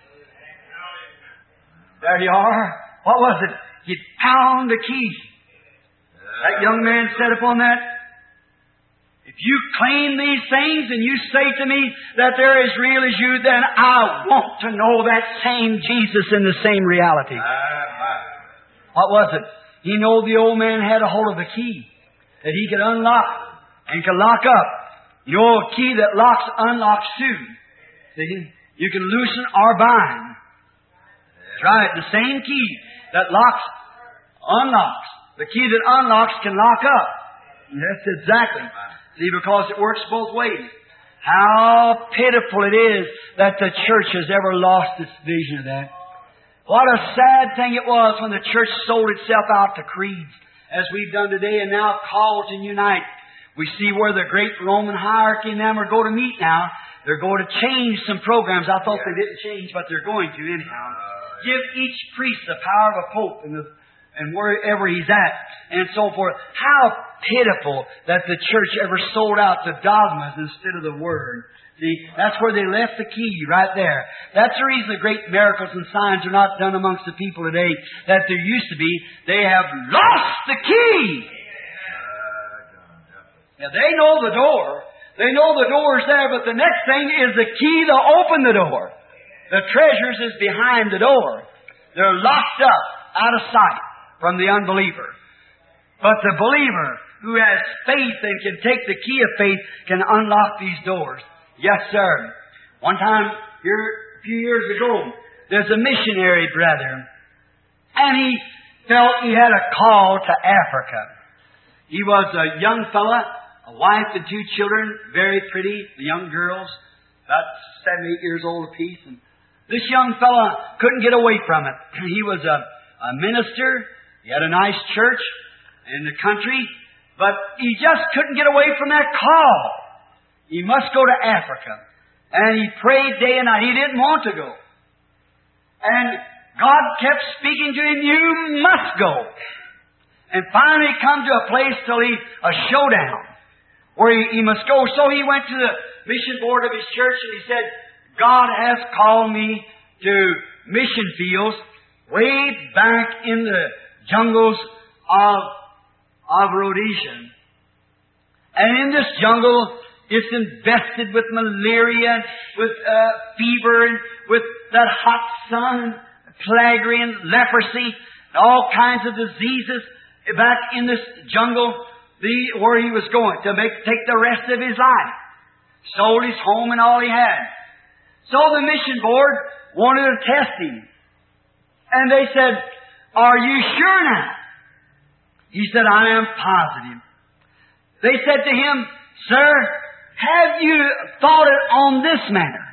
There you are. What was it? He'd pound the key. That young man said upon that, "If you claim these things and you say to me that they're as real as you, then I want to know that same Jesus in the same reality." Amen. What was it? He knew the old man had a hold of the key that he could unlock and could lock up. You know, a key that locks unlocks too. See? You can loosen or bind. That's right. The same key that locks unlocks. The key that unlocks can lock up. That's exactly. See, because it works both ways. How pitiful it is that the church has ever lost its vision of that. What a sad thing it was when the church sold itself out to creeds, as we've done today, and now called to unite. We see where the great Roman hierarchy and them are going to meet now. They're going to change some programs. I thought they didn't change, but they're going to anyhow. Give each priest the power of a pope and the and wherever he's at, and so forth. How pitiful that the church ever sold out to dogmas instead of the Word. See, that's where they left the key, right there. That's the reason the great miracles and signs are not done amongst the people today that there used to be. They have lost the key. Yeah, they know the door. They know the door's there, but the next thing is the key to open the door. The treasures is behind the door. They're locked up, out of sight from the unbeliever. But the believer who has faith and can take the key of faith can unlock these doors. Yes, sir. One time, here a few years ago, there's a missionary brother, and he felt he had a call to Africa. He was a young fella, a wife and two children, very pretty, young girls, about seven, eight years old apiece. And this young fella couldn't get away from it. He was a, a minister. He had a nice church in the country, but he just couldn't get away from that call. He must go to Africa. And he prayed day and night. He didn't want to go. And God kept speaking to him, you must go. And finally come to a place till he, a showdown, where he, he must go. So he went to the mission board of his church and he said, God has called me to mission fields way back in the jungles of, of Rhodesia. And in this jungle, it's infested with malaria, with uh, fever, and with that hot sun, plague and leprosy, and all kinds of diseases back in this jungle the, where he was going to make, take the rest of his life. Sold his home and all he had. So the mission board wanted to test him. And they said, are you sure now? He said, I am positive. They said to him, sir, have you thought it on this manner?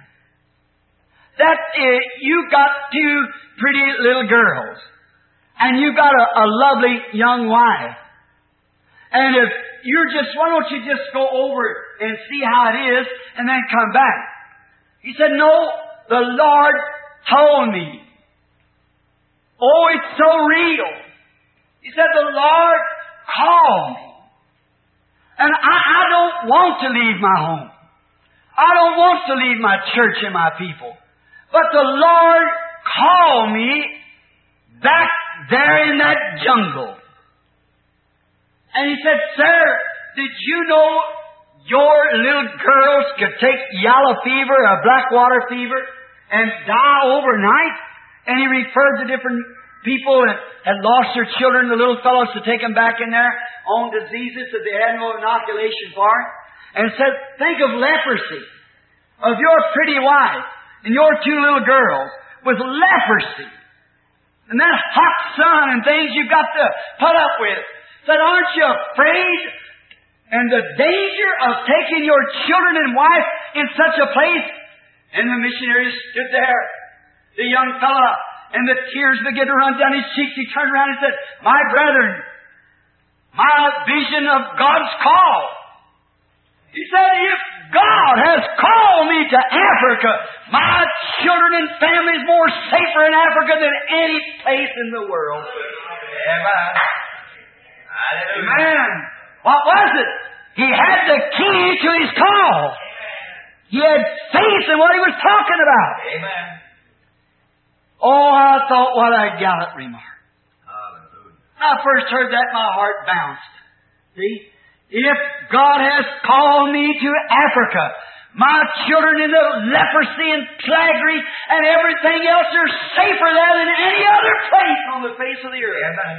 That uh, you got two pretty little girls, and you got a, a lovely young wife. And if you're just, why don't you just go over and see how it is, and then come back? He said, no, the Lord told me. Oh, it's so real. He said, the Lord called me. And I, I don't want to leave my home. I don't want to leave my church and my people. But the Lord called me back there in that jungle. And he said, sir, did you know your little girls could take yellow fever or black water fever and die overnight? And he referred to different people that had lost their children, the little fellows, to take them back in there on diseases that they had no inoculation for. And said, think of leprosy, of your pretty wife and your two little girls with leprosy. And that hot sun and things you've got to put up with. Said, aren't you afraid? And the danger of taking your children and wife in such a place? And the missionary stood there, the young fellow, and the tears began to run down his cheeks. He turned around and said, my brethren, my vision of God's call. He said, if God has called me to Africa, my children and family is more safer in Africa than any place in the world. Amen. Amen. What was it? He had the key to his call. He had faith in what he was talking about. Amen. Oh, I thought, what a gallant remark. Hallelujah. When I first heard that, my heart bounced. See? If God has called me to Africa, my children in the leprosy and plaguery and everything else are safer there than any other place on the face of the earth. Amen.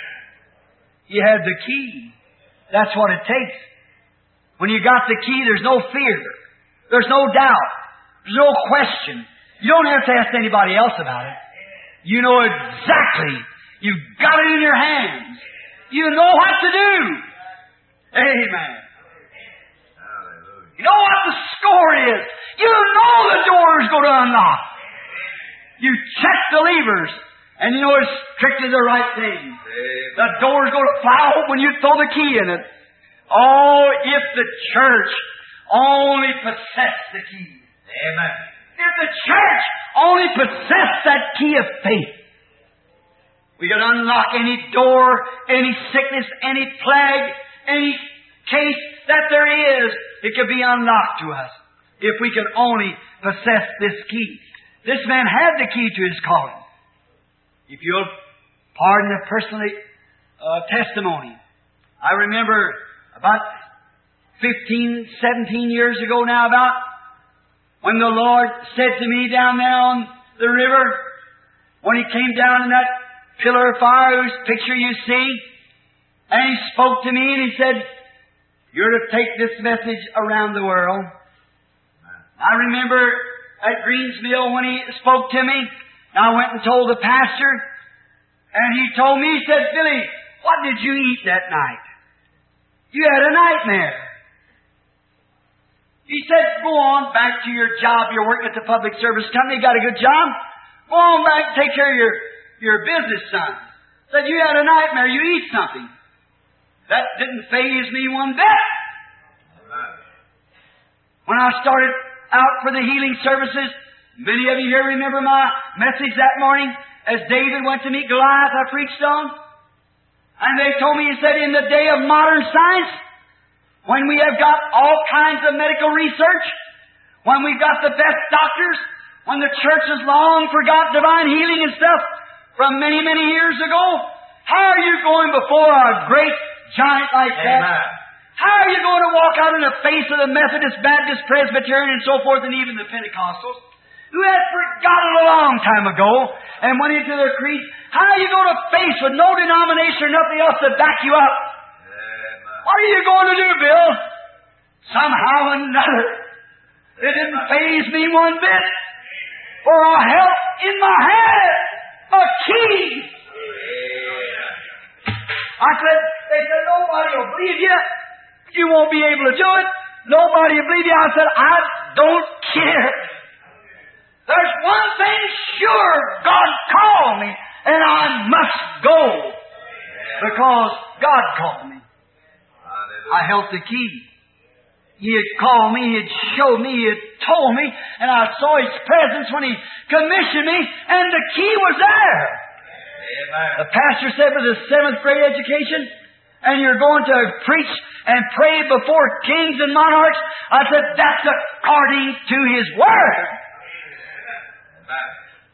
He had the key. That's what it takes. When you got the key, there's no fear. There's no doubt. There's no question. You don't have to ask anybody else about it. You know exactly. You've got it in your hands. You know what to do. Amen. Hallelujah. You know what the score is. You know the door is going to unlock. You check the levers, and you know it's strictly the right thing. Amen. The door is going to fly open when you throw the key in it. Oh, if the church only possessed the key. Amen. If the church only possessed that key of faith. We could unlock any door, any sickness, any plague, any case that there is. It could be unlocked to us if we could only possess this key. This man had the key to his calling. If you'll pardon a personal uh, testimony, I remember about fifteen, seventeen years ago now about, when the Lord said to me down there on the river, when He came down in that pillar of fire whose picture you see, and He spoke to me and He said, you're to take this message around the world. I remember at Greensmill when He spoke to me, I went and told the pastor, and he told me, he said, Billy, what did you eat that night? You had a nightmare. He said, go on back to your job. You're working at the public service company. You got a good job. Go on back and take care of your, your business, son. Said, you had a nightmare. You eat something. That didn't faze me one bit. When I started out for the healing services, many of you here remember my message that morning as David went to meet Goliath I preached on. And they told me, he said, in the day of modern science, when we have got all kinds of medical research, when we've got the best doctors, when the church has long forgot divine healing and stuff from many, many years ago, how are you going before a great giant like that? Amen. How are you going to walk out in the face of the Methodist, Baptist, Presbyterian, and so forth, and even the Pentecostals, who had forgotten a long time ago and went into their creed? How are you going to face with no denomination or nothing else to back you up? What are you going to do, Bill? Somehow or another, it didn't faze me one bit. For I held in my hand a key. I said, they said, nobody will believe you. You won't be able to do it. Nobody will believe you. I said, I don't care. There's one thing sure. God called me, and I must go. Because God called me. I held the key. He had called me, He had showed me, He had told me, and I saw His presence when He commissioned me, and the key was there. Amen. The pastor said with a seventh grade education, and you're going to preach and pray before kings and monarchs. I said, that's according to His Word. Amen.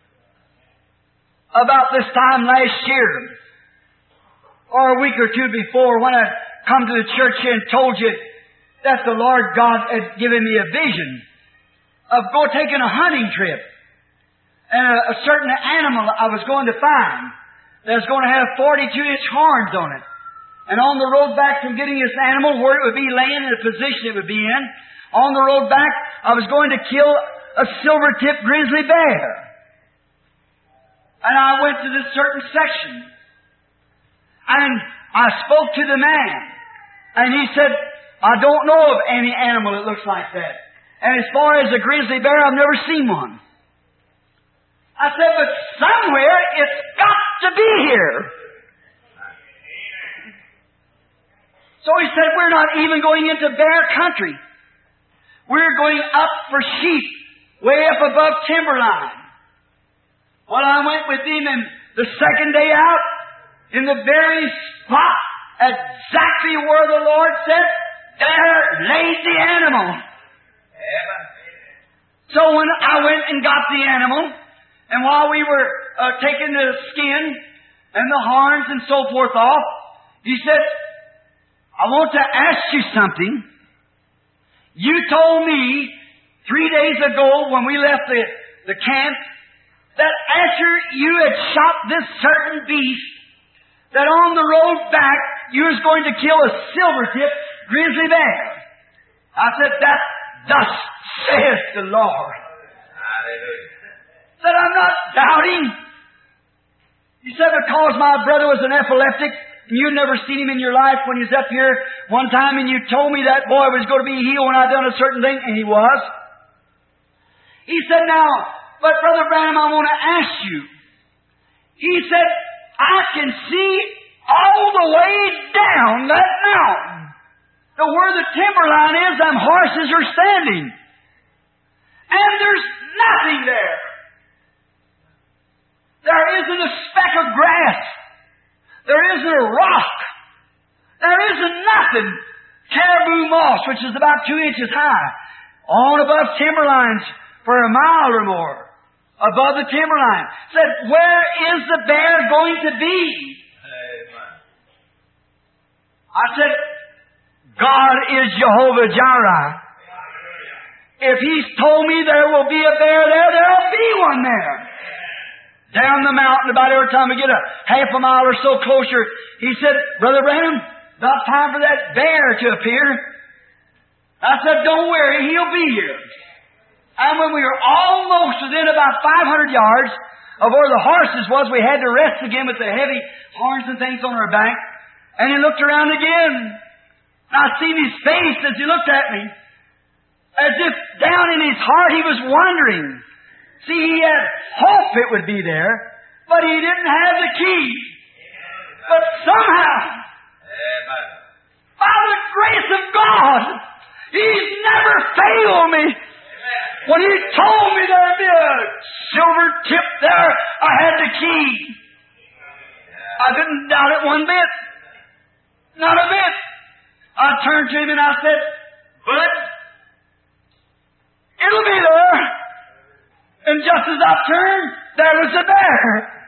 About this time last year, or a week or two before, when I come to the church here and told you that the Lord God had given me a vision of go taking a hunting trip, and a, a certain animal I was going to find that was going to have forty-two inch horns on it. And on the road back from getting this animal, where it would be laying in the position it would be in, on the road back, I was going to kill a silver-tipped grizzly bear. And I went to this certain section, and I spoke to the man. And he said, I don't know of any animal that looks like that. And as far as a grizzly bear, I've never seen one. I said, but somewhere it's got to be here. So he said, we're not even going into bear country. We're going up for sheep, way up above timberline. Well, I went with him, and the second day out, in the very spot, exactly where the Lord said, there laid the animal. So when I went and got the animal, and while we were uh, taking the skin and the horns and so forth off, he said, I want to ask you something. You told me three days ago when we left the, the camp that after you had shot this certain beast, that on the road back you was going to kill a silver-tipped grizzly bear. I said, that thus saith the Lord. Hallelujah. Said, I'm not doubting. He said, because my brother was an epileptic, and you'd never seen him in your life when he was up here one time, and you told me that boy was going to be healed when I'd done a certain thing, and he was. He said, now, but Brother Branham, I want to ask you. He said, I can see all the way down that mountain to where the timberline is, them horses are standing. And there's nothing there. There isn't a speck of grass. nothing. Caribou moss, which is about two inches high, on above timberlines for a mile or more, above the timberline. Said, where is the bear going to be? Amen. I said, God is Jehovah Jireh. If He's told me there will be a bear there, there'll be one there. Down the mountain, about every time we get a half a mile or so closer, he said, Brother Branham, about time for that bear to appear. I said, don't worry, he'll be here. And when we were almost within about five hundred yards of where the horses was, we had to rest again with the heavy horns and things on our back. And he looked around again. And I seen his face as he looked at me. As if down in his heart he was wondering. See, he had hope it would be there, but he didn't have the key. But somehow, Amen. by the grace of God, He's never failed me. When He told me there'd be a silver tip there, I had the key. I didn't doubt it one bit. Not a bit. I turned to him and I said, Bud, it'll be there. And just as I turned, there was a bear.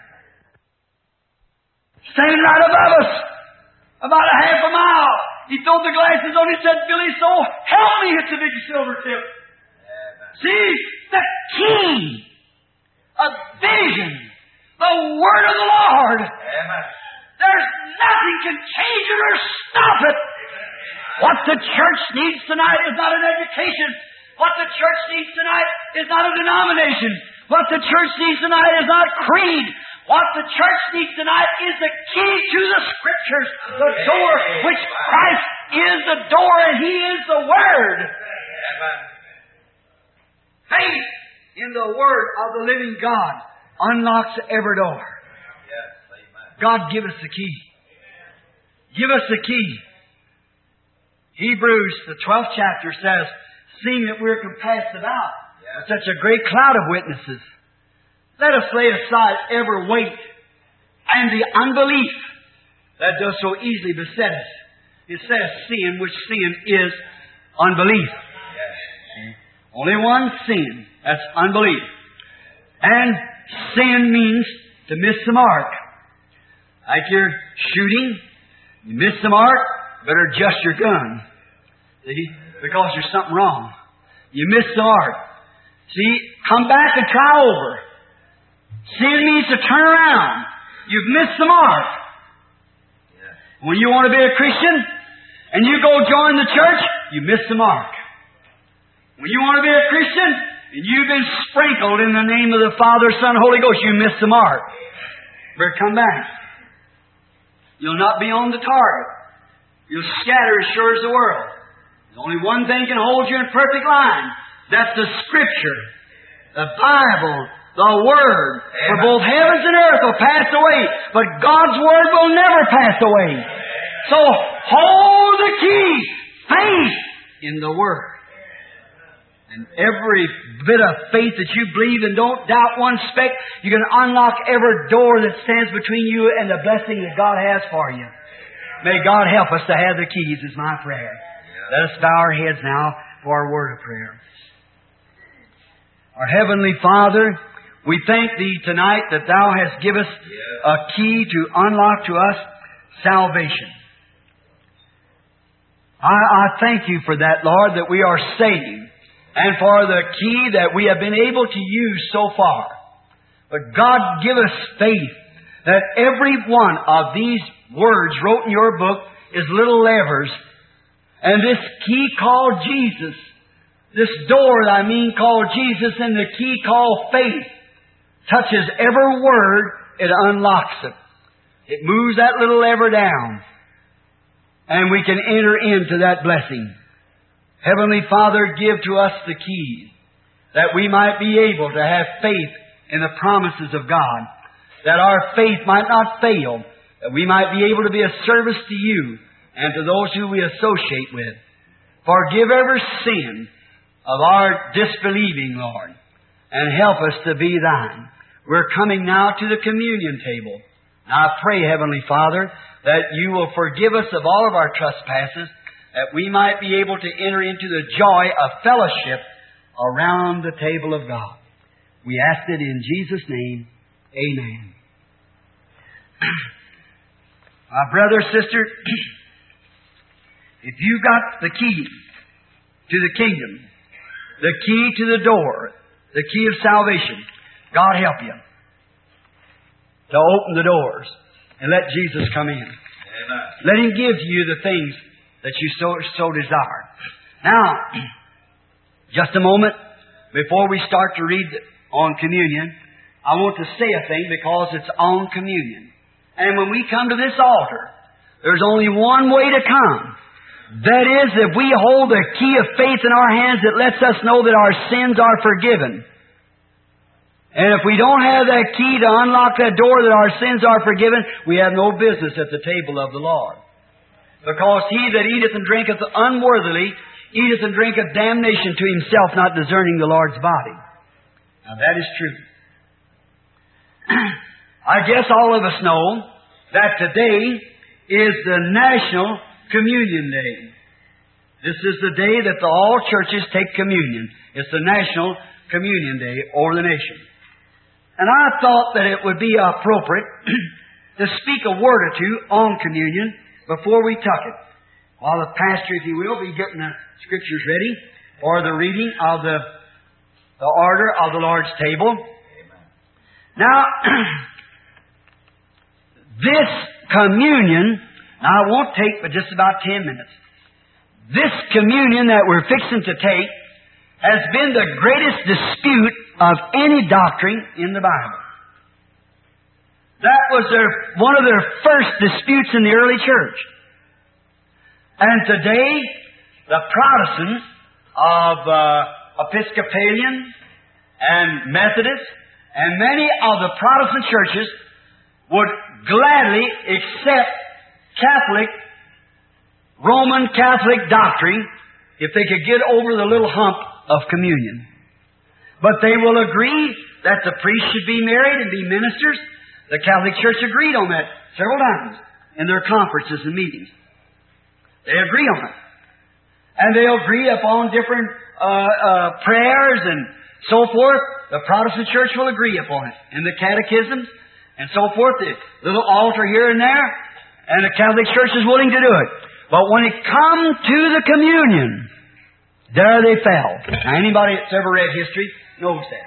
Standing right above us. About a half a mile. He threw the glasses on. He said, Billy, so help me, it's a big silver tip. See, the key, a vision, the Word of the Lord. Amen. There's nothing can change it or stop it. What the church needs tonight is not an education. What the church needs tonight is not a denomination. What the church needs tonight is not creed. What the church needs tonight is the key to the Scriptures, the door which Christ is the door and He is the Word. Amen. Faith in the Word of the living God unlocks every door. Yes, amen. God, give us the key. Give us the key. Hebrews, the twelfth chapter says, seeing that we're compassed about with such a great cloud of witnesses, let us lay aside every weight and the unbelief that does so easily beset us. It says sin, which sin is unbelief. Yes. Only one sin. That's unbelief. And sin means to miss the mark. Like you're shooting, you miss the mark, better adjust your gun. See? Because there's something wrong. You miss the mark. See? Come back and try over. Sin means to turn around. You've missed the mark. When you want to be a Christian and you go join the church, you miss the mark. When you want to be a Christian and you've been sprinkled in the name of the Father, Son, Holy Ghost, you miss the mark. Better come back. You'll not be on the target. You'll scatter as sure as the world. There's only one thing can hold you in perfect line. That's the Scripture. The Bible. The Word. For both heavens and earth will pass away, but God's Word will never pass away. So hold the key. Faith in the Word. And every bit of faith that you believe and don't doubt one speck, you can unlock every door that stands between you and the blessing that God has for you. May God help us to have the keys is my prayer. Let us bow our heads now for our word of prayer. Our Heavenly Father, we thank Thee tonight that Thou hast given us a key to unlock to us salvation. I, I thank You for that, Lord, that we are saved, and for the key that we have been able to use so far. But God, give us faith that every one of these words wrote in Your book is little levers. And this key called Jesus, this door, I mean, called Jesus, and the key called faith, touches every word, it unlocks it. It moves that little lever down, and we can enter into that blessing. Heavenly Father, give to us the key, that we might be able to have faith in the promises of God, that our faith might not fail, that we might be able to be a service to You and to those who we associate with. Forgive every sin of our disbelieving, Lord, and help us to be Thine. We're coming now to the communion table. Now I pray, Heavenly Father, that You will forgive us of all of our trespasses, that we might be able to enter into the joy of fellowship around the table of God. We ask it in Jesus' name. Amen. My brother, sister, if you've got the key to the kingdom, the key to the door, the key of salvation, God help you to open the doors and let Jesus come in. Amen. Let Him give you the things that you so, so desire. Now, just a moment before we start to read on communion, I want to say a thing because it's on communion. And when we come to this altar, there's only one way to come. That is, if we hold the key of faith in our hands that lets us know that our sins are forgiven. And if we don't have that key to unlock that door that our sins are forgiven, we have no business at the table of the Lord. Because he that eateth and drinketh unworthily eateth and drinketh damnation to himself, not discerning the Lord's body. Now that is true. I guess all of us know that today is the National Communion Day. This is the day that the, all churches take communion. It's the National Communion Day over the nation. And I thought that it would be appropriate to speak a word or two on communion before we tuck it. While the pastor, if you will, be getting the scriptures ready for the reading of the, the order of the Lord's table. Amen. Now, this communion, now I won't take but just about ten minutes. This communion that we're fixing to take has been the greatest dispute of any doctrine in the Bible. That was their, one of their first disputes in the early church. And today, the Protestants of uh, Episcopalian and Methodist and many of the Protestant churches would gladly accept Catholic, Roman Catholic doctrine if they could get over the little hump of communion. But they will agree that the priests should be married and be ministers. The Catholic Church agreed on that several times in their conferences and meetings. They agree on it. And they'll agree upon different uh, uh, prayers and so forth. The Protestant Church will agree upon it. And the catechisms and so forth. The little altar here and there. And the Catholic Church is willing to do it. But when it comes to the communion, there they fell. Now, anybody that's ever read history knows that.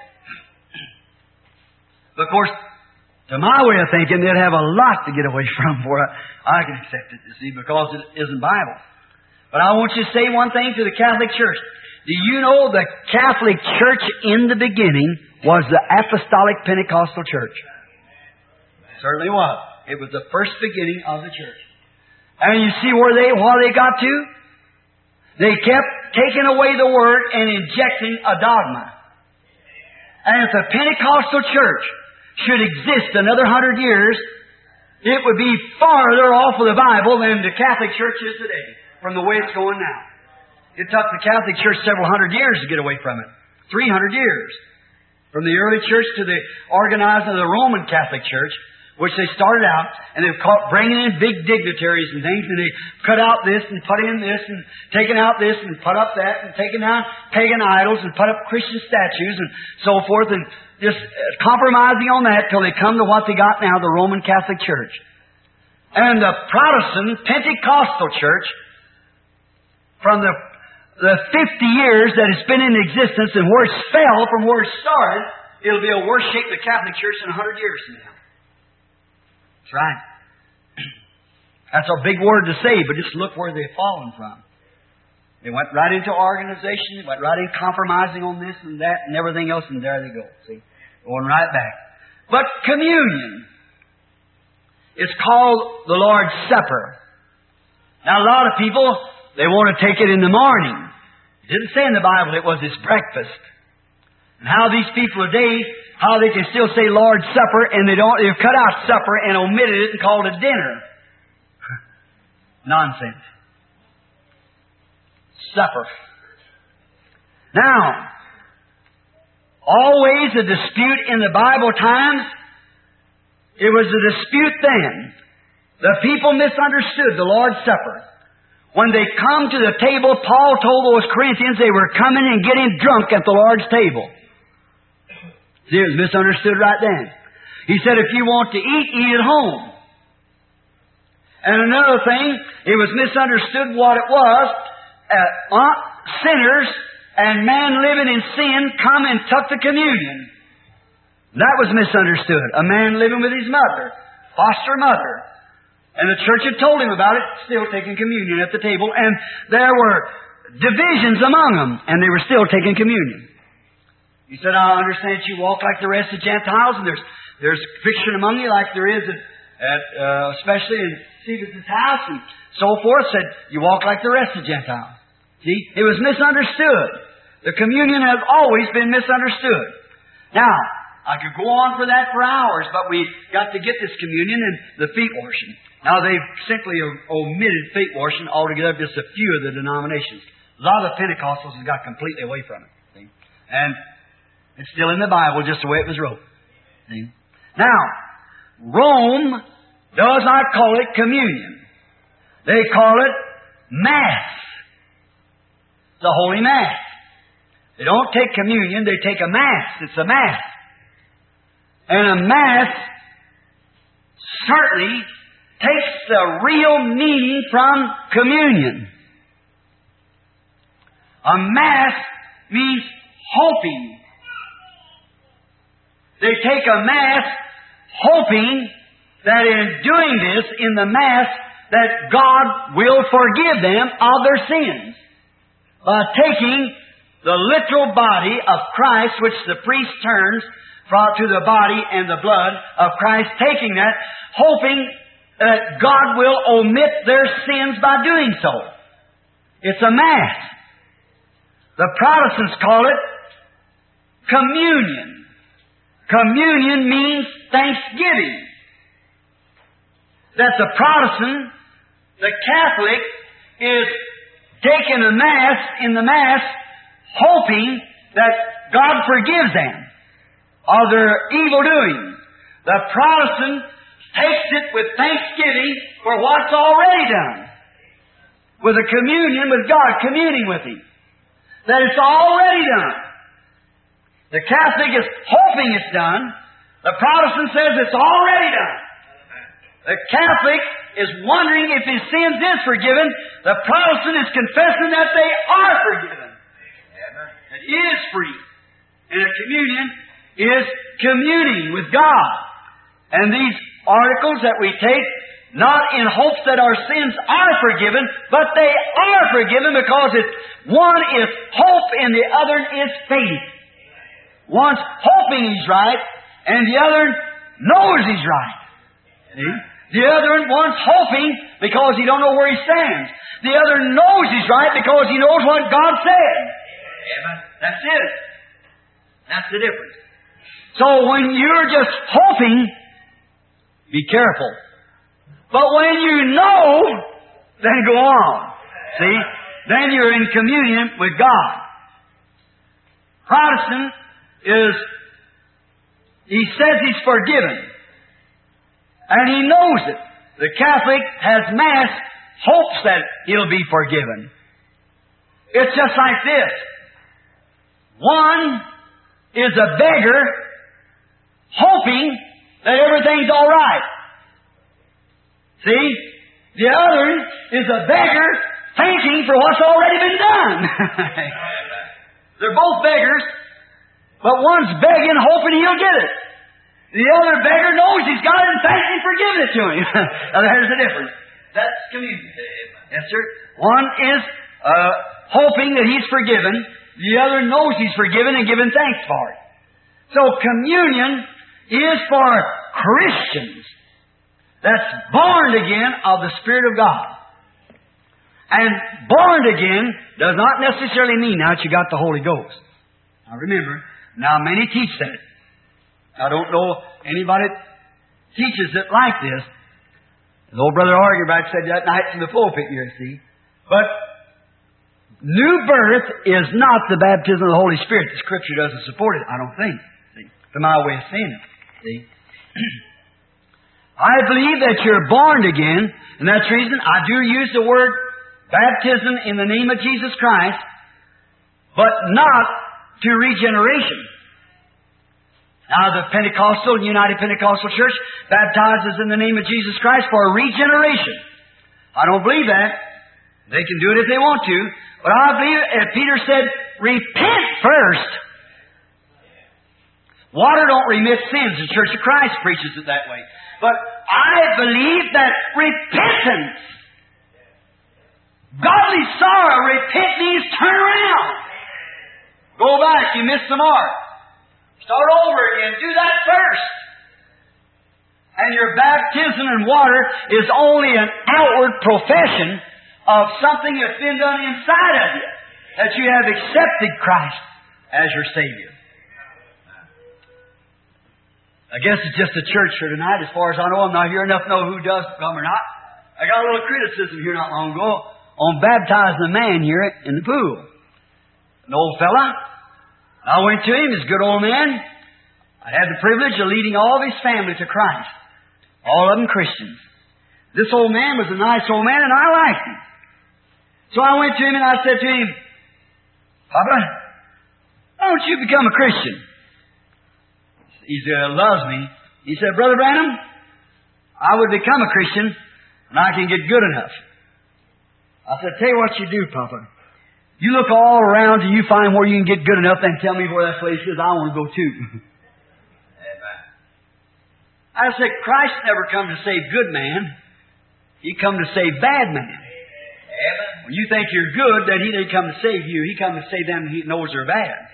Of course, to my way of thinking, they'd have a lot to get away from before I, I can accept it, you see, because it isn't Bible. But I want you to say one thing to the Catholic Church. Do you know the Catholic Church in the beginning was the Apostolic Pentecostal Church? It certainly was. It was the first beginning of the church. And you see where they, what they got to? They kept taking away the Word and injecting a dogma. And if the Pentecostal church should exist another hundred years, it would be farther off of the Bible than the Catholic Church is today, from the way it's going now. It took the Catholic Church several hundred years to get away from it. Three hundred years. From the early church to the organizing of the Roman Catholic Church, which they started out, and they've caught bringing in big dignitaries and things, and they cut out this and put in this and taken out this and put up that and taken down pagan idols and put up Christian statues and so forth, and just compromising on that till they come to what they got now, the Roman Catholic Church. And the Protestant Pentecostal Church, from the the fifty years that it's been in existence and where it fell from where it started, it'll be a worse shape than the Catholic Church in a hundred years from now. That's right. That's a big word to say, but just look where they've fallen from. They went right into organization, they went right in compromising on this and that and everything else, and there they go. See? Going right back. But communion is called the Lord's Supper. Now a lot of people, they want to take it in the morning. It didn't say in the Bible it was His breakfast. And how these people today, how they can still say Lord's Supper, and they don't, they've cut out supper and omitted it and called it dinner. Nonsense. Supper. Now, always a dispute in the Bible times It was a dispute then. The people misunderstood the Lord's Supper. When they come to the table, Paul told those Corinthians they were coming and getting drunk at the Lord's table. See, it was misunderstood right then. He said, if you want to eat, eat at home. And another thing, it was misunderstood what it was. Uh, uh, sinners and man living in sin come and took the communion. That was misunderstood. A man living with his mother, foster mother. And the church had told him about it, still taking communion at the table. And there were divisions among them, and they were still taking communion. He said, I understand you walk like the rest of Gentiles, and there's there's friction among you like there is at, at uh, especially in Stephen's house, and so forth. Said, you walk like the rest of Gentiles. See, it was misunderstood. The communion has always been misunderstood. Now, I could go on for that for hours, but we got to get this communion and the feet washing. Now, they've simply omitted feet washing altogether, just a few of the denominations. A lot of the Pentecostals have got completely away from it. See? And it's still in the Bible, just the way it was wrote. See? Now, Rome does not call it communion. They call it Mass. It's a Holy Mass. They don't take communion, they take a Mass. It's a Mass. And a Mass certainly takes the real meaning from communion. A Mass means hoping. They take a Mass hoping that in doing this, in the Mass, that God will forgive them of their sins. By taking the literal body of Christ, which the priest turns to the body and the blood of Christ, taking that, hoping that God will omit their sins by doing so. It's a Mass. The Protestants call it communion. Communion means thanksgiving. That the Protestant, the Catholic, is taking a Mass, in the Mass, hoping that God forgives them of their evil doings. The Protestant takes it with thanksgiving for what's already done. With a communion with God, communing with Him. That it's already done. The Catholic is hoping it's done. The Protestant says it's already done. The Catholic is wondering if his sins is forgiven. The Protestant is confessing that they are forgiven. That he is free. And a communion is communing with God. And these articles that we take, not in hopes that our sins are forgiven, but they are forgiven because it's, one is hope and the other is faith. One's hoping he's right, and the other knows he's right. See? The other one's hoping because he don't know where he stands. The other knows he's right because he knows what God said. That's it. That's the difference. So when you're just hoping, be careful. But when you know, then go on. See? Then you're in communion with God. Protestant is, he says he's forgiven. And he knows it. The Catholic has Mass, hopes that he'll be forgiven. It's just like this. One is a beggar hoping that everything's all right. See? The other is a beggar thanking for what's already been done. They're both beggars, but one's begging, hoping he'll get it. The other beggar knows he's got it and thanks him for giving it to him. Now there's the difference. That's communion. Yes, sir. One is uh, hoping that he's forgiven. The other knows he's forgiven and given thanks for it. So communion is for Christians that's born again of the Spirit of God. And born again does not necessarily mean now that you got the Holy Ghost. Now remember, now many teach that. I don't know anybody that teaches it like this. The old brother Argerback said that night from the pulpit here, see. But new birth is not the baptism of the Holy Spirit. The Scripture doesn't support it, I don't think. See? To my way of saying it. See? I believe that you're born again, and that's the reason I do use the word baptism in the name of Jesus Christ, but not to regeneration. Now, the Pentecostal, United Pentecostal Church baptizes in the name of Jesus Christ for regeneration. I don't believe that. They can do it if they want to. But I believe, as Peter said, repent first. Water don't remit sins. The Church of Christ preaches it that way. But I believe that repentance, godly sorrow, repent means turn around. Go back, you missed the mark. Start over again. Do that first. And your baptism in water is only an outward profession of something that's been done inside of you, that you have accepted Christ as your Savior. I guess it's just a church for tonight. As far as I know, I'm not here enough to know who does come or not. I got a little criticism here not long ago on baptizing a man here in the pool. An old fella. I went to him. He's a good old man. I had the privilege of leading all of his family to Christ. All of them Christians. This old man was a nice old man, and I liked him. So I went to him and I said to him, Papa, why don't you become a Christian? He uh, loves me. He said, Brother Branham, I would become a Christian when I can get good enough. I said, tell you what you do, Papa. You look all around till you find where you can get good enough, then tell me where that place is. I want to go too. Amen. I said, Christ never come to save good man. He come to save bad man. Amen. When you think you're good, then He didn't come to save you. He come to save them He knows are bad.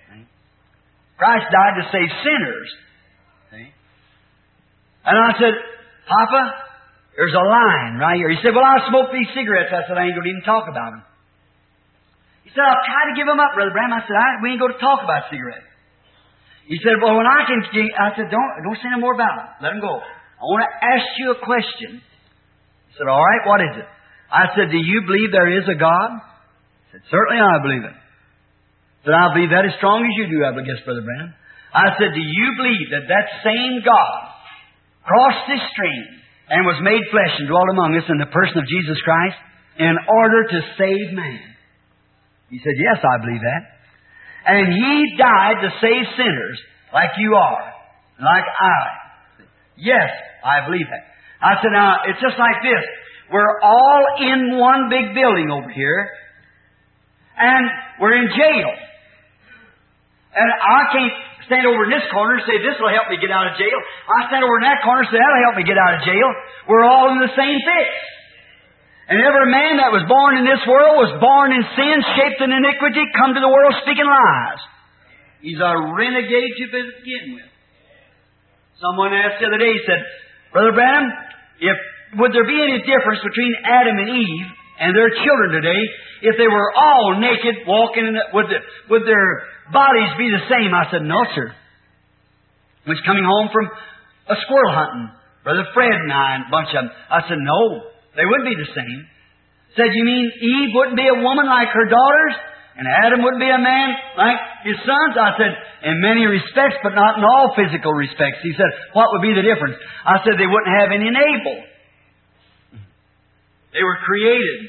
Christ died to save sinners. See? And I said, Papa, there's a line right here. He said, well, I smoke these cigarettes. I said, I ain't going to even talk about them. He said, I'll try to give them up, Brother Branham. I said, I, we ain't going to talk about cigarettes. He said, well, when I can... I said, don't, don't say no more about them. Let them go. I want to ask you a question. He said, all right, what is it? I said, do you believe there is a God? He said, certainly I believe it. But I believe that as strong as you do, I guess, Brother Branham. I said, do you believe that that same God crossed this stream and was made flesh and dwelt among us in the person of Jesus Christ in order to save man? He said, yes, I believe that. And He died to save sinners like you are, like I. Yes, I believe that. I said, now, it's just like this. We're all in one big building over here, and we're in jail. And I can't stand over in this corner and say, this will help me get out of jail. I stand over in that corner and say, that'll help me get out of jail. We're all in the same fix. And every man that was born in this world was born in sin, shaped in iniquity, come to the world speaking lies. He's a renegade to begin with. Someone asked the other day, he said, Brother Branham, if, would there be any difference between Adam and Eve and their children today if they were all naked, walking in the, would, the, would their bodies be the same? I said, no, sir. I was coming home from a squirrel hunting. Brother Fred and I and a bunch of them. I said, no, they wouldn't be the same. Said, you mean Eve wouldn't be a woman like her daughters? And Adam wouldn't be a man like his sons? I said, in many respects, but not in all physical respects. He said, what would be the difference? I said, they wouldn't have any navel. They were created.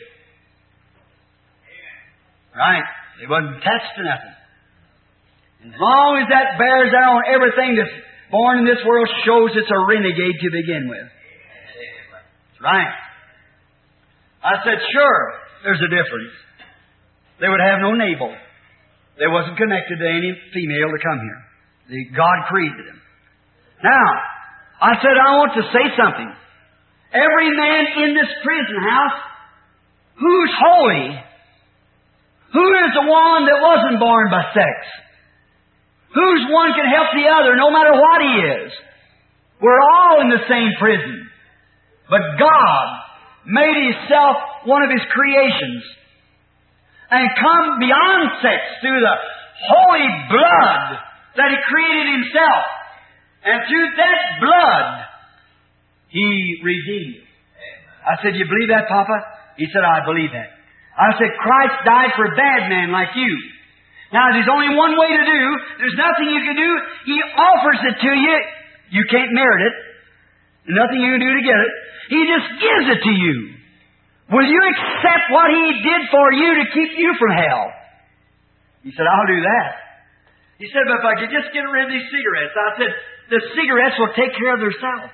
Right? They wasn't attached to nothing. As long as that bears out on everything that's born in this world, shows it's a renegade to begin with. That's right. I said, sure, there's a difference. They would have no navel. They wasn't connected to any female to come here. The, God created them. Now, I said, I want to say something. Every man in this prison house, who's holy? Who is the one that wasn't born by sex? Whose one can help the other no matter what he is? We're all in the same prison. But God made Himself one of His creations and come beyond sex through the holy blood that He created Himself. And through that blood, He redeemed. I said, you believe that, Papa? He said, I believe that. I said, Christ died for a bad man like you. Now, there's only one way to do. There's nothing you can do. He offers it to you. You can't merit it. Nothing you can do to get it. He just gives it to you. Will you accept what He did for you to keep you from hell? He said, I'll do that. He said, but if I could just get rid of these cigarettes. I said, the cigarettes will take care of themselves.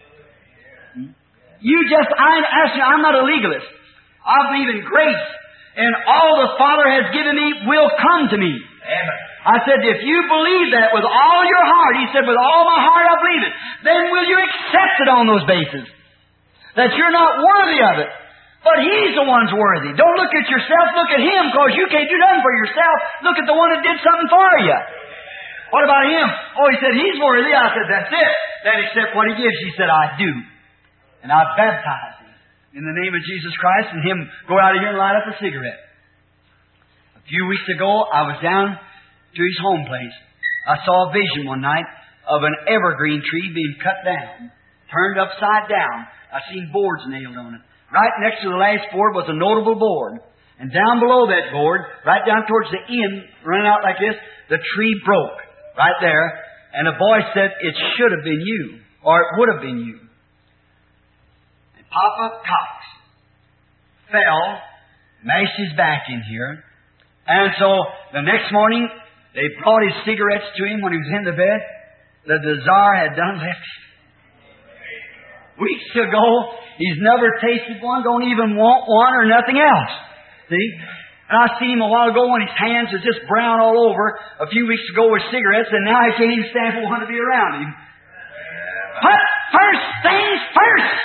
You just, I ask you, I'm not a legalist. I believe in grace. And all the Father has given me will come to me. Amen. I said, if you believe that with all your heart, He said, with all my heart I believe it, then will you accept it on those bases? That you're not worthy of it. But He's the one's worthy. Don't look at yourself, look at Him, because you can't do nothing for yourself. Look at the one that did something for you. What about Him? Oh, He said, He's worthy. I said, that's it. Then accept what He gives. He said, I do. And I baptize Him in the name of Jesus Christ, and Him go out of here and light up a cigarette. A few weeks ago, I was down to his home place. I saw a vision one night of an evergreen tree being cut down, turned upside down. I seen boards nailed on it. Right next to the last board was a notable board. And down below that board, right down towards the end, running out like this, the tree broke right there. And a voice said, it should have been you, or it would have been you. And Papa Cox fell, mashed his back in here. And so the next morning, they brought his cigarettes to him when he was in the bed. The desire had done left him. Weeks ago, he's never tasted one, don't even want one or nothing else. See? And I seen him a while ago when his hands are just brown all over a few weeks ago with cigarettes, and now he can't even stand for one to be around him. Put first things first.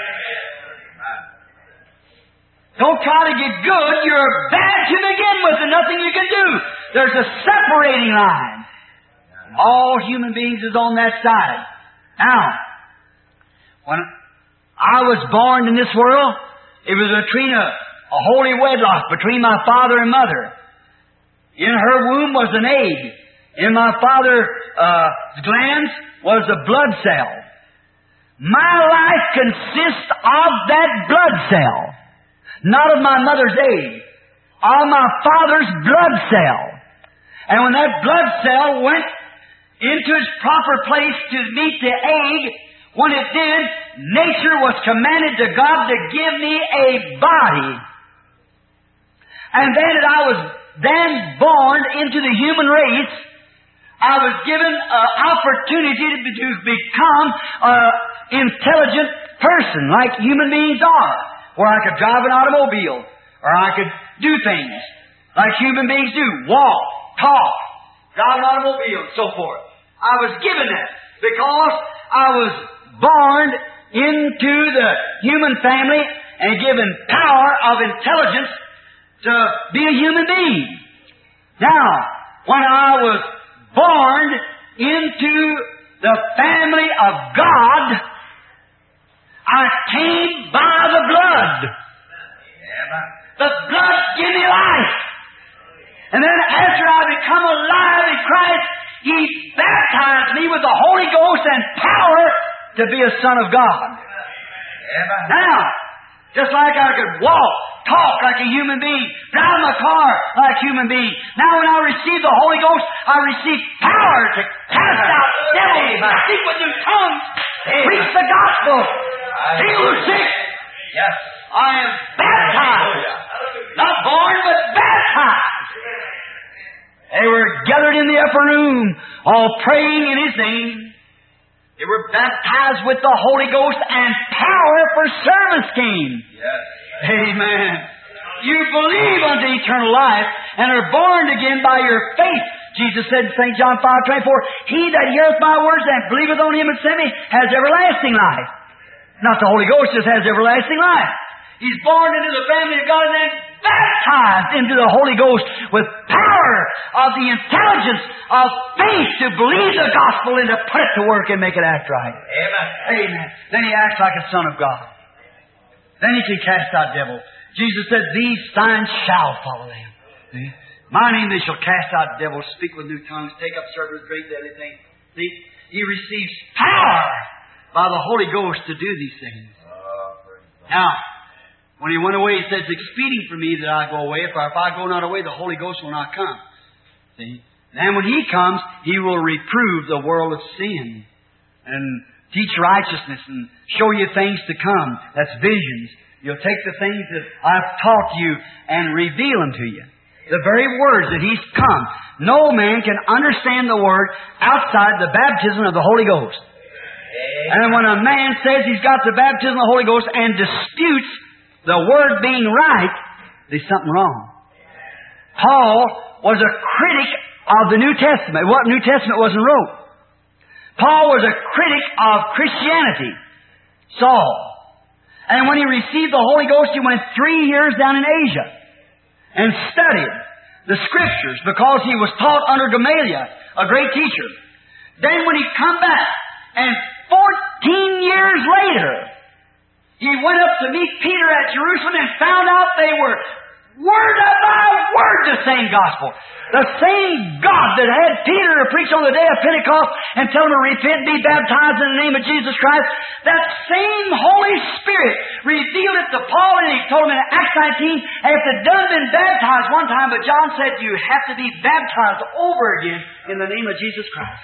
Don't try to get good. You're bad to begin with and nothing you can do. There's a separating line. All human beings is on that side. Now, when I was born in this world, it was between a, a holy wedlock between my father and mother. In her womb was an egg. In my father's uh, glands was a blood cell. My life consists of that blood cell. Not of my mother's egg, of my father's blood cell. And when that blood cell went into its proper place to meet the egg, when it did, nature was commanded to God to give me a body. And then that I was then born into the human race, I was given an opportunity to, be, to become an intelligent person like human beings are. Where I could drive an automobile, or I could do things like human beings do. Walk, talk, drive an automobile, and so forth. I was given that because I was born into the human family and given power of intelligence to be a human being. Now, when I was born into the family of God, I came by the blood. The blood gave me life. And then after I become alive in Christ, He baptized me with the Holy Ghost and power to be a son of God. Now, just like I could walk, talk like a human being, drive my car like a human being. Now when I receive the Holy Ghost, I receive power to cast out devils, speak with new tongues, preach the gospel, heal the sick. Yes. I am baptized. Not born, but baptized. They were gathered in the upper room, all praying in His name. They were baptized with the Holy Ghost, and power for service came. Yes. Amen. You believe unto eternal life and are born again by your faith. Jesus said in Saint John five twenty-four, He that heareth my words and believeth on Him that sent me has everlasting life. Not the Holy Ghost, just has everlasting life. He's born into the family of God and then baptized into the Holy Ghost with power of the intelligence of faith to believe the gospel and to put it to work and make it act right. Amen. Amen. Then he acts like a son of God. Then he can cast out devils. Jesus said, these signs shall follow them. See? My name they shall cast out devils, speak with new tongues, take up serpents, drink deadly things. See? He receives power by the Holy Ghost to do these things. Now, when He went away, He said, it's expedient for me that I go away, for if I go not away, the Holy Ghost will not come. See? And when He comes, He will reprove the world of sin and teach righteousness and show you things to come. That's visions. You'll take the things that I've taught you and reveal them to you. The very words that He's come. No man can understand the Word outside the baptism of the Holy Ghost. And when a man says he's got the baptism of the Holy Ghost and disputes the Word being right, there's something wrong. Paul was a critic of the New Testament. What New Testament wasn't wrote. Paul was a critic of Christianity. Saul. And when he received the Holy Ghost, he went three years down in Asia and studied the Scriptures because he was taught under Gamaliel, a great teacher. Then when he come back, and fourteen years later, he went up to meet Peter at Jerusalem and found out they were word by word the same gospel. The same God that had Peter to preach on the day of Pentecost and tell him to repent and be baptized in the name of Jesus Christ, that same Holy Spirit revealed it to Paul, and he told him in Acts nineteen, after done been baptized one time, but John said you have to be baptized over again in the name of Jesus Christ.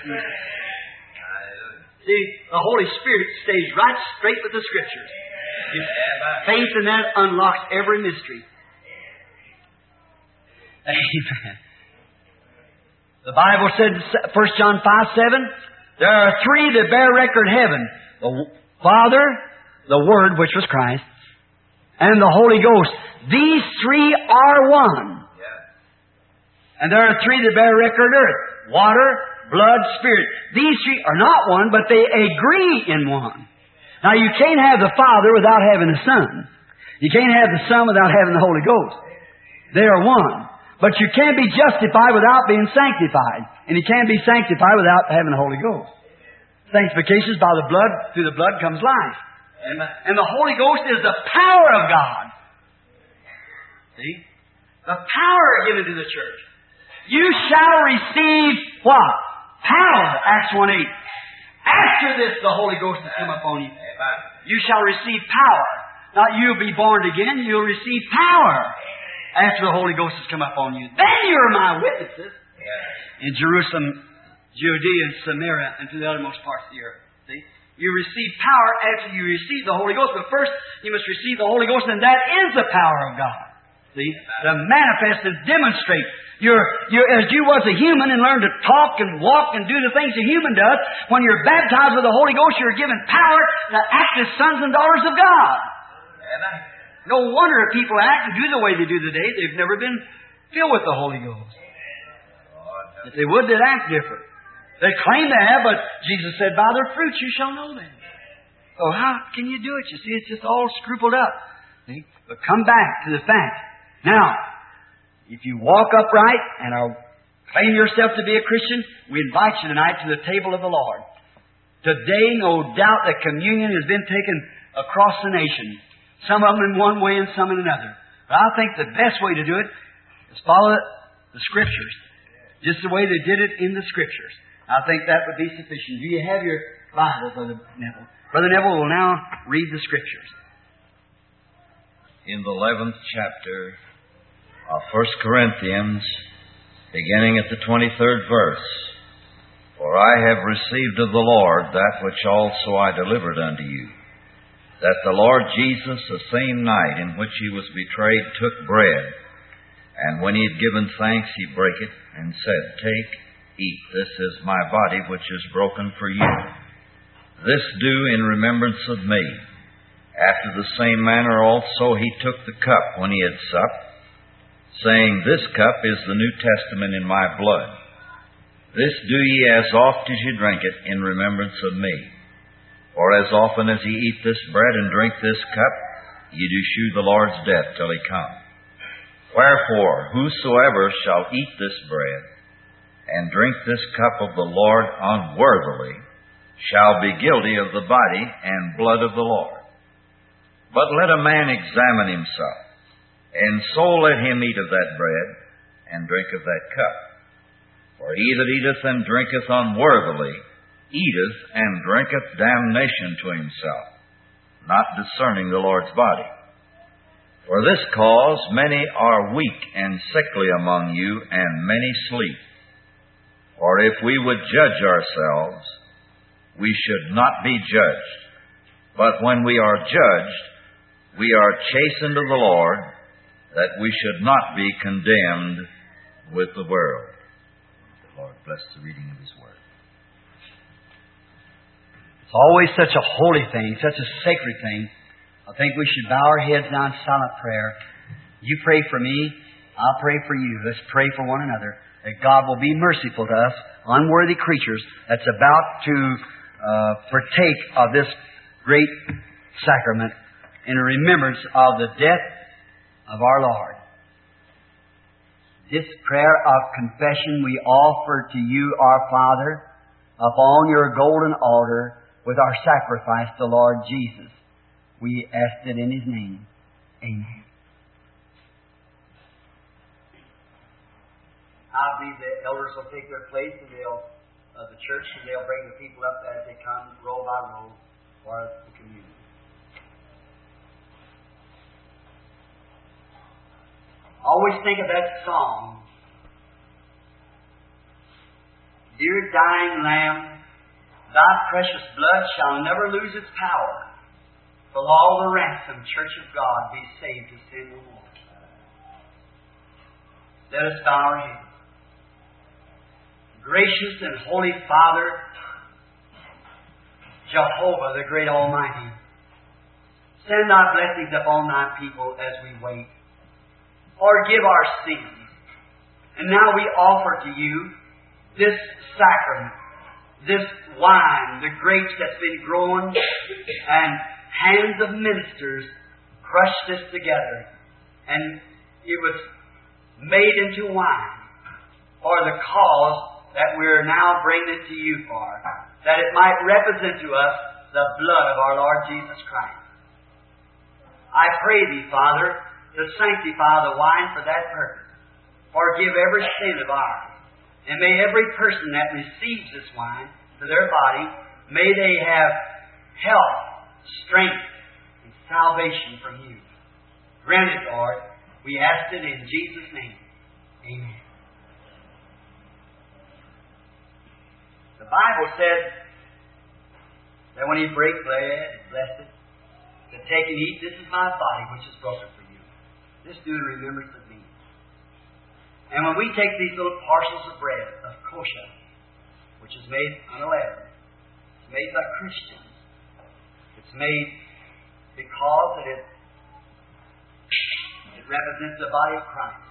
See, the Holy Spirit stays right straight with the Scriptures. Faith in that unlocks every mystery. Amen. The Bible said, First John five seven, there are three that bear record in heaven. The Father, the Word, which was Christ, and the Holy Ghost. These three are one. And there are three that bear record on earth. Water, blood, Spirit. These three are not one, but they agree in one. Now, you can't have the Father without having the Son. You can't have the Son without having the Holy Ghost. They are one. But you can't be justified without being sanctified. And you can't be sanctified without having the Holy Ghost. Sanctification is by the blood. Through the blood comes life. Amen. And the Holy Ghost is the power of God. See? The power given to the church. You shall receive what? Power. Acts one eight. After this, the Holy Ghost has come upon you. You shall receive power. Not you'll be born again. You'll receive power after the Holy Ghost has come upon you. Then you're my witnesses in Jerusalem, Judea, and Samaria, and to the uttermost parts of the earth. See? You receive power after you receive the Holy Ghost, but first you must receive the Holy Ghost, and that is the power of God. See? To manifest and demonstrate. You're, you're, as you was a human and learned to talk and walk and do the things a human does, when you're baptized with the Holy Ghost, you're given power to act as sons and daughters of God. Amen. No wonder if people act and do the way they do today, they've never been filled with the Holy Ghost. If they would, they'd act different. They claim they have, but Jesus said, by their fruits you shall know them. So how can you do it? You see, it's just all scrupled up. See? But come back to the fact. Now, if you walk upright and are, claim yourself to be a Christian, we invite you tonight to the table of the Lord. Today, no doubt that communion has been taken across the nation. Some of them in one way and some in another. But I think the best way to do it is follow the Scriptures. Just the way they did it in the Scriptures. I think that would be sufficient. Do you have your Bible, Brother Neville? Brother Neville will now read the Scriptures. In the eleventh chapter of First Corinthians, beginning at the twenty-third verse, for I have received of the Lord that which also I delivered unto you, that the Lord Jesus, the same night in which He was betrayed, took bread, and when He had given thanks, He brake it, and said, Take, eat, this is my body, which is broken for you. This do in remembrance of me. After the same manner also He took the cup when He had supped, saying, This cup is the New Testament in my blood. This do ye as oft as ye drink it in remembrance of me. For as often as ye eat this bread and drink this cup, ye do shew the Lord's death till He come. Wherefore, whosoever shall eat this bread and drink this cup of the Lord unworthily shall be guilty of the body and blood of the Lord. But let a man examine himself, and so let him eat of that bread and drink of that cup. For he that eateth and drinketh unworthily eateth and drinketh damnation to himself, not discerning the Lord's body. For this cause many are weak and sickly among you, and many sleep. For if we would judge ourselves, we should not be judged. But when we are judged, we are chastened of the Lord, that we should not be condemned with the world. The Lord bless the reading of His Word. It's always such a holy thing, such a sacred thing. I think we should bow our heads now in silent prayer. You pray for me, I'll pray for you. Let's pray for one another, that God will be merciful to us, unworthy creatures, that's about to uh, partake of this great sacrament in remembrance of the death of our Lord. This prayer of confession we offer to you, our Father, upon your golden altar with our sacrifice to Lord Jesus. We ask it in His name. Amen. I believe the elders will take their place and they'll, of the church, and they'll bring the people up as they come, row by row, for the communion. Always think of that song. Dear dying Lamb, Thy precious blood shall never lose its power. Till all the ransomed Church of God be saved to sin no more. Let us bow our heads. Gracious and Holy Father, Jehovah, the great Almighty, send Thy blessings upon Thy people as we wait. Forgive our sins. And now we offer to you this sacrament, this wine, the grapes that's been grown, and hands of ministers crushed this together. And it was made into wine for the cause that we're now bringing it to you for, that it might represent to us the blood of our Lord Jesus Christ. I pray Thee, Father, to sanctify the wine for that purpose. Forgive every sin of ours. And may every person that receives this wine to their body, may they have health, strength, and salvation from You. Grant it, Lord. We ask it in Jesus' name. Amen. The Bible says that when He breaks bread, blessed it, to take and eat, this is My body which is broken for you. This do in remembrance of Me. And when we take these little parcels of bread, of kosher, which is made unleavened, it's made by Christians. It's made because it, it represents the body of Christ.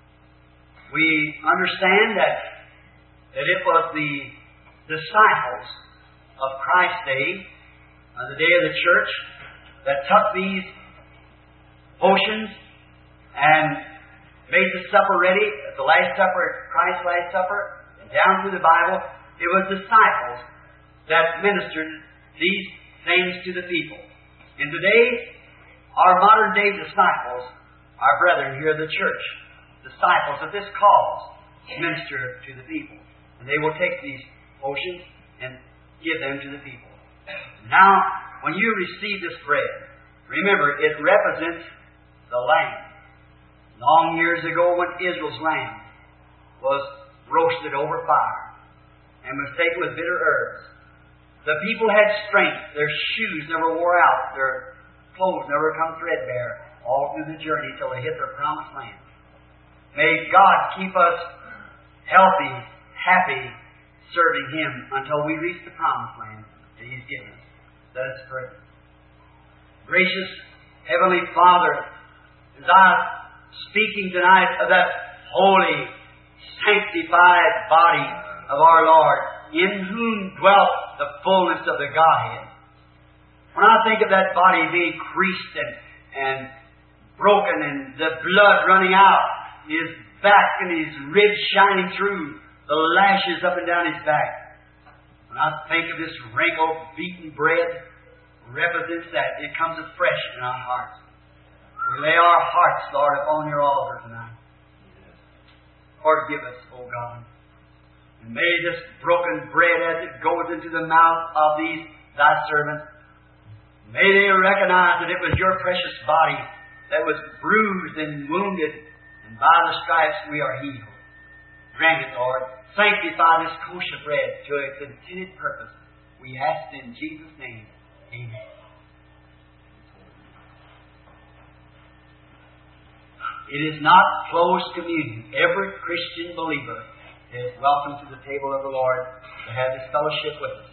We understand that, that it was the disciples of Christ's day, on the day of the church, that took these potions and made the supper ready. At the Last Supper, Christ's Last Supper, and down through the Bible, it was disciples that ministered these things to the people. And today, our modern day disciples, our brethren here in the church, disciples of this cause, minister to the people. And they will take these potions and give them to the people. Now, when you receive this bread, remember, it represents the lamb. Long years ago, when Israel's lamb was roasted over fire and was taken with bitter herbs, the people had strength. Their shoes never wore out. Their clothes never come threadbare all through the journey till they hit their promised land. May God keep us healthy, happy, serving Him until we reach the promised land that He's given us. Let us pray. Gracious Heavenly Father, as I speaking tonight of that holy, sanctified body of our Lord, in whom dwelt the fullness of the Godhead. When I think of that body being creased and, and broken and the blood running out, His back and His ribs shining through, the lashes up and down His back. When I think of this wrinkled, beaten bread, represents that. It comes afresh in our hearts. We lay our hearts, Lord, upon Your altar tonight. Forgive us, O God. And may this broken bread, as it goes into the mouth of these Thy servants, may they recognize that it was Your precious body that was bruised and wounded, and by the stripes we are healed. Grant it, Lord. Sanctify this kosher bread to its intended purpose. We ask in Jesus' name. Amen. It is not closed communion. Every Christian believer is welcome to the table of the Lord to have this fellowship with us.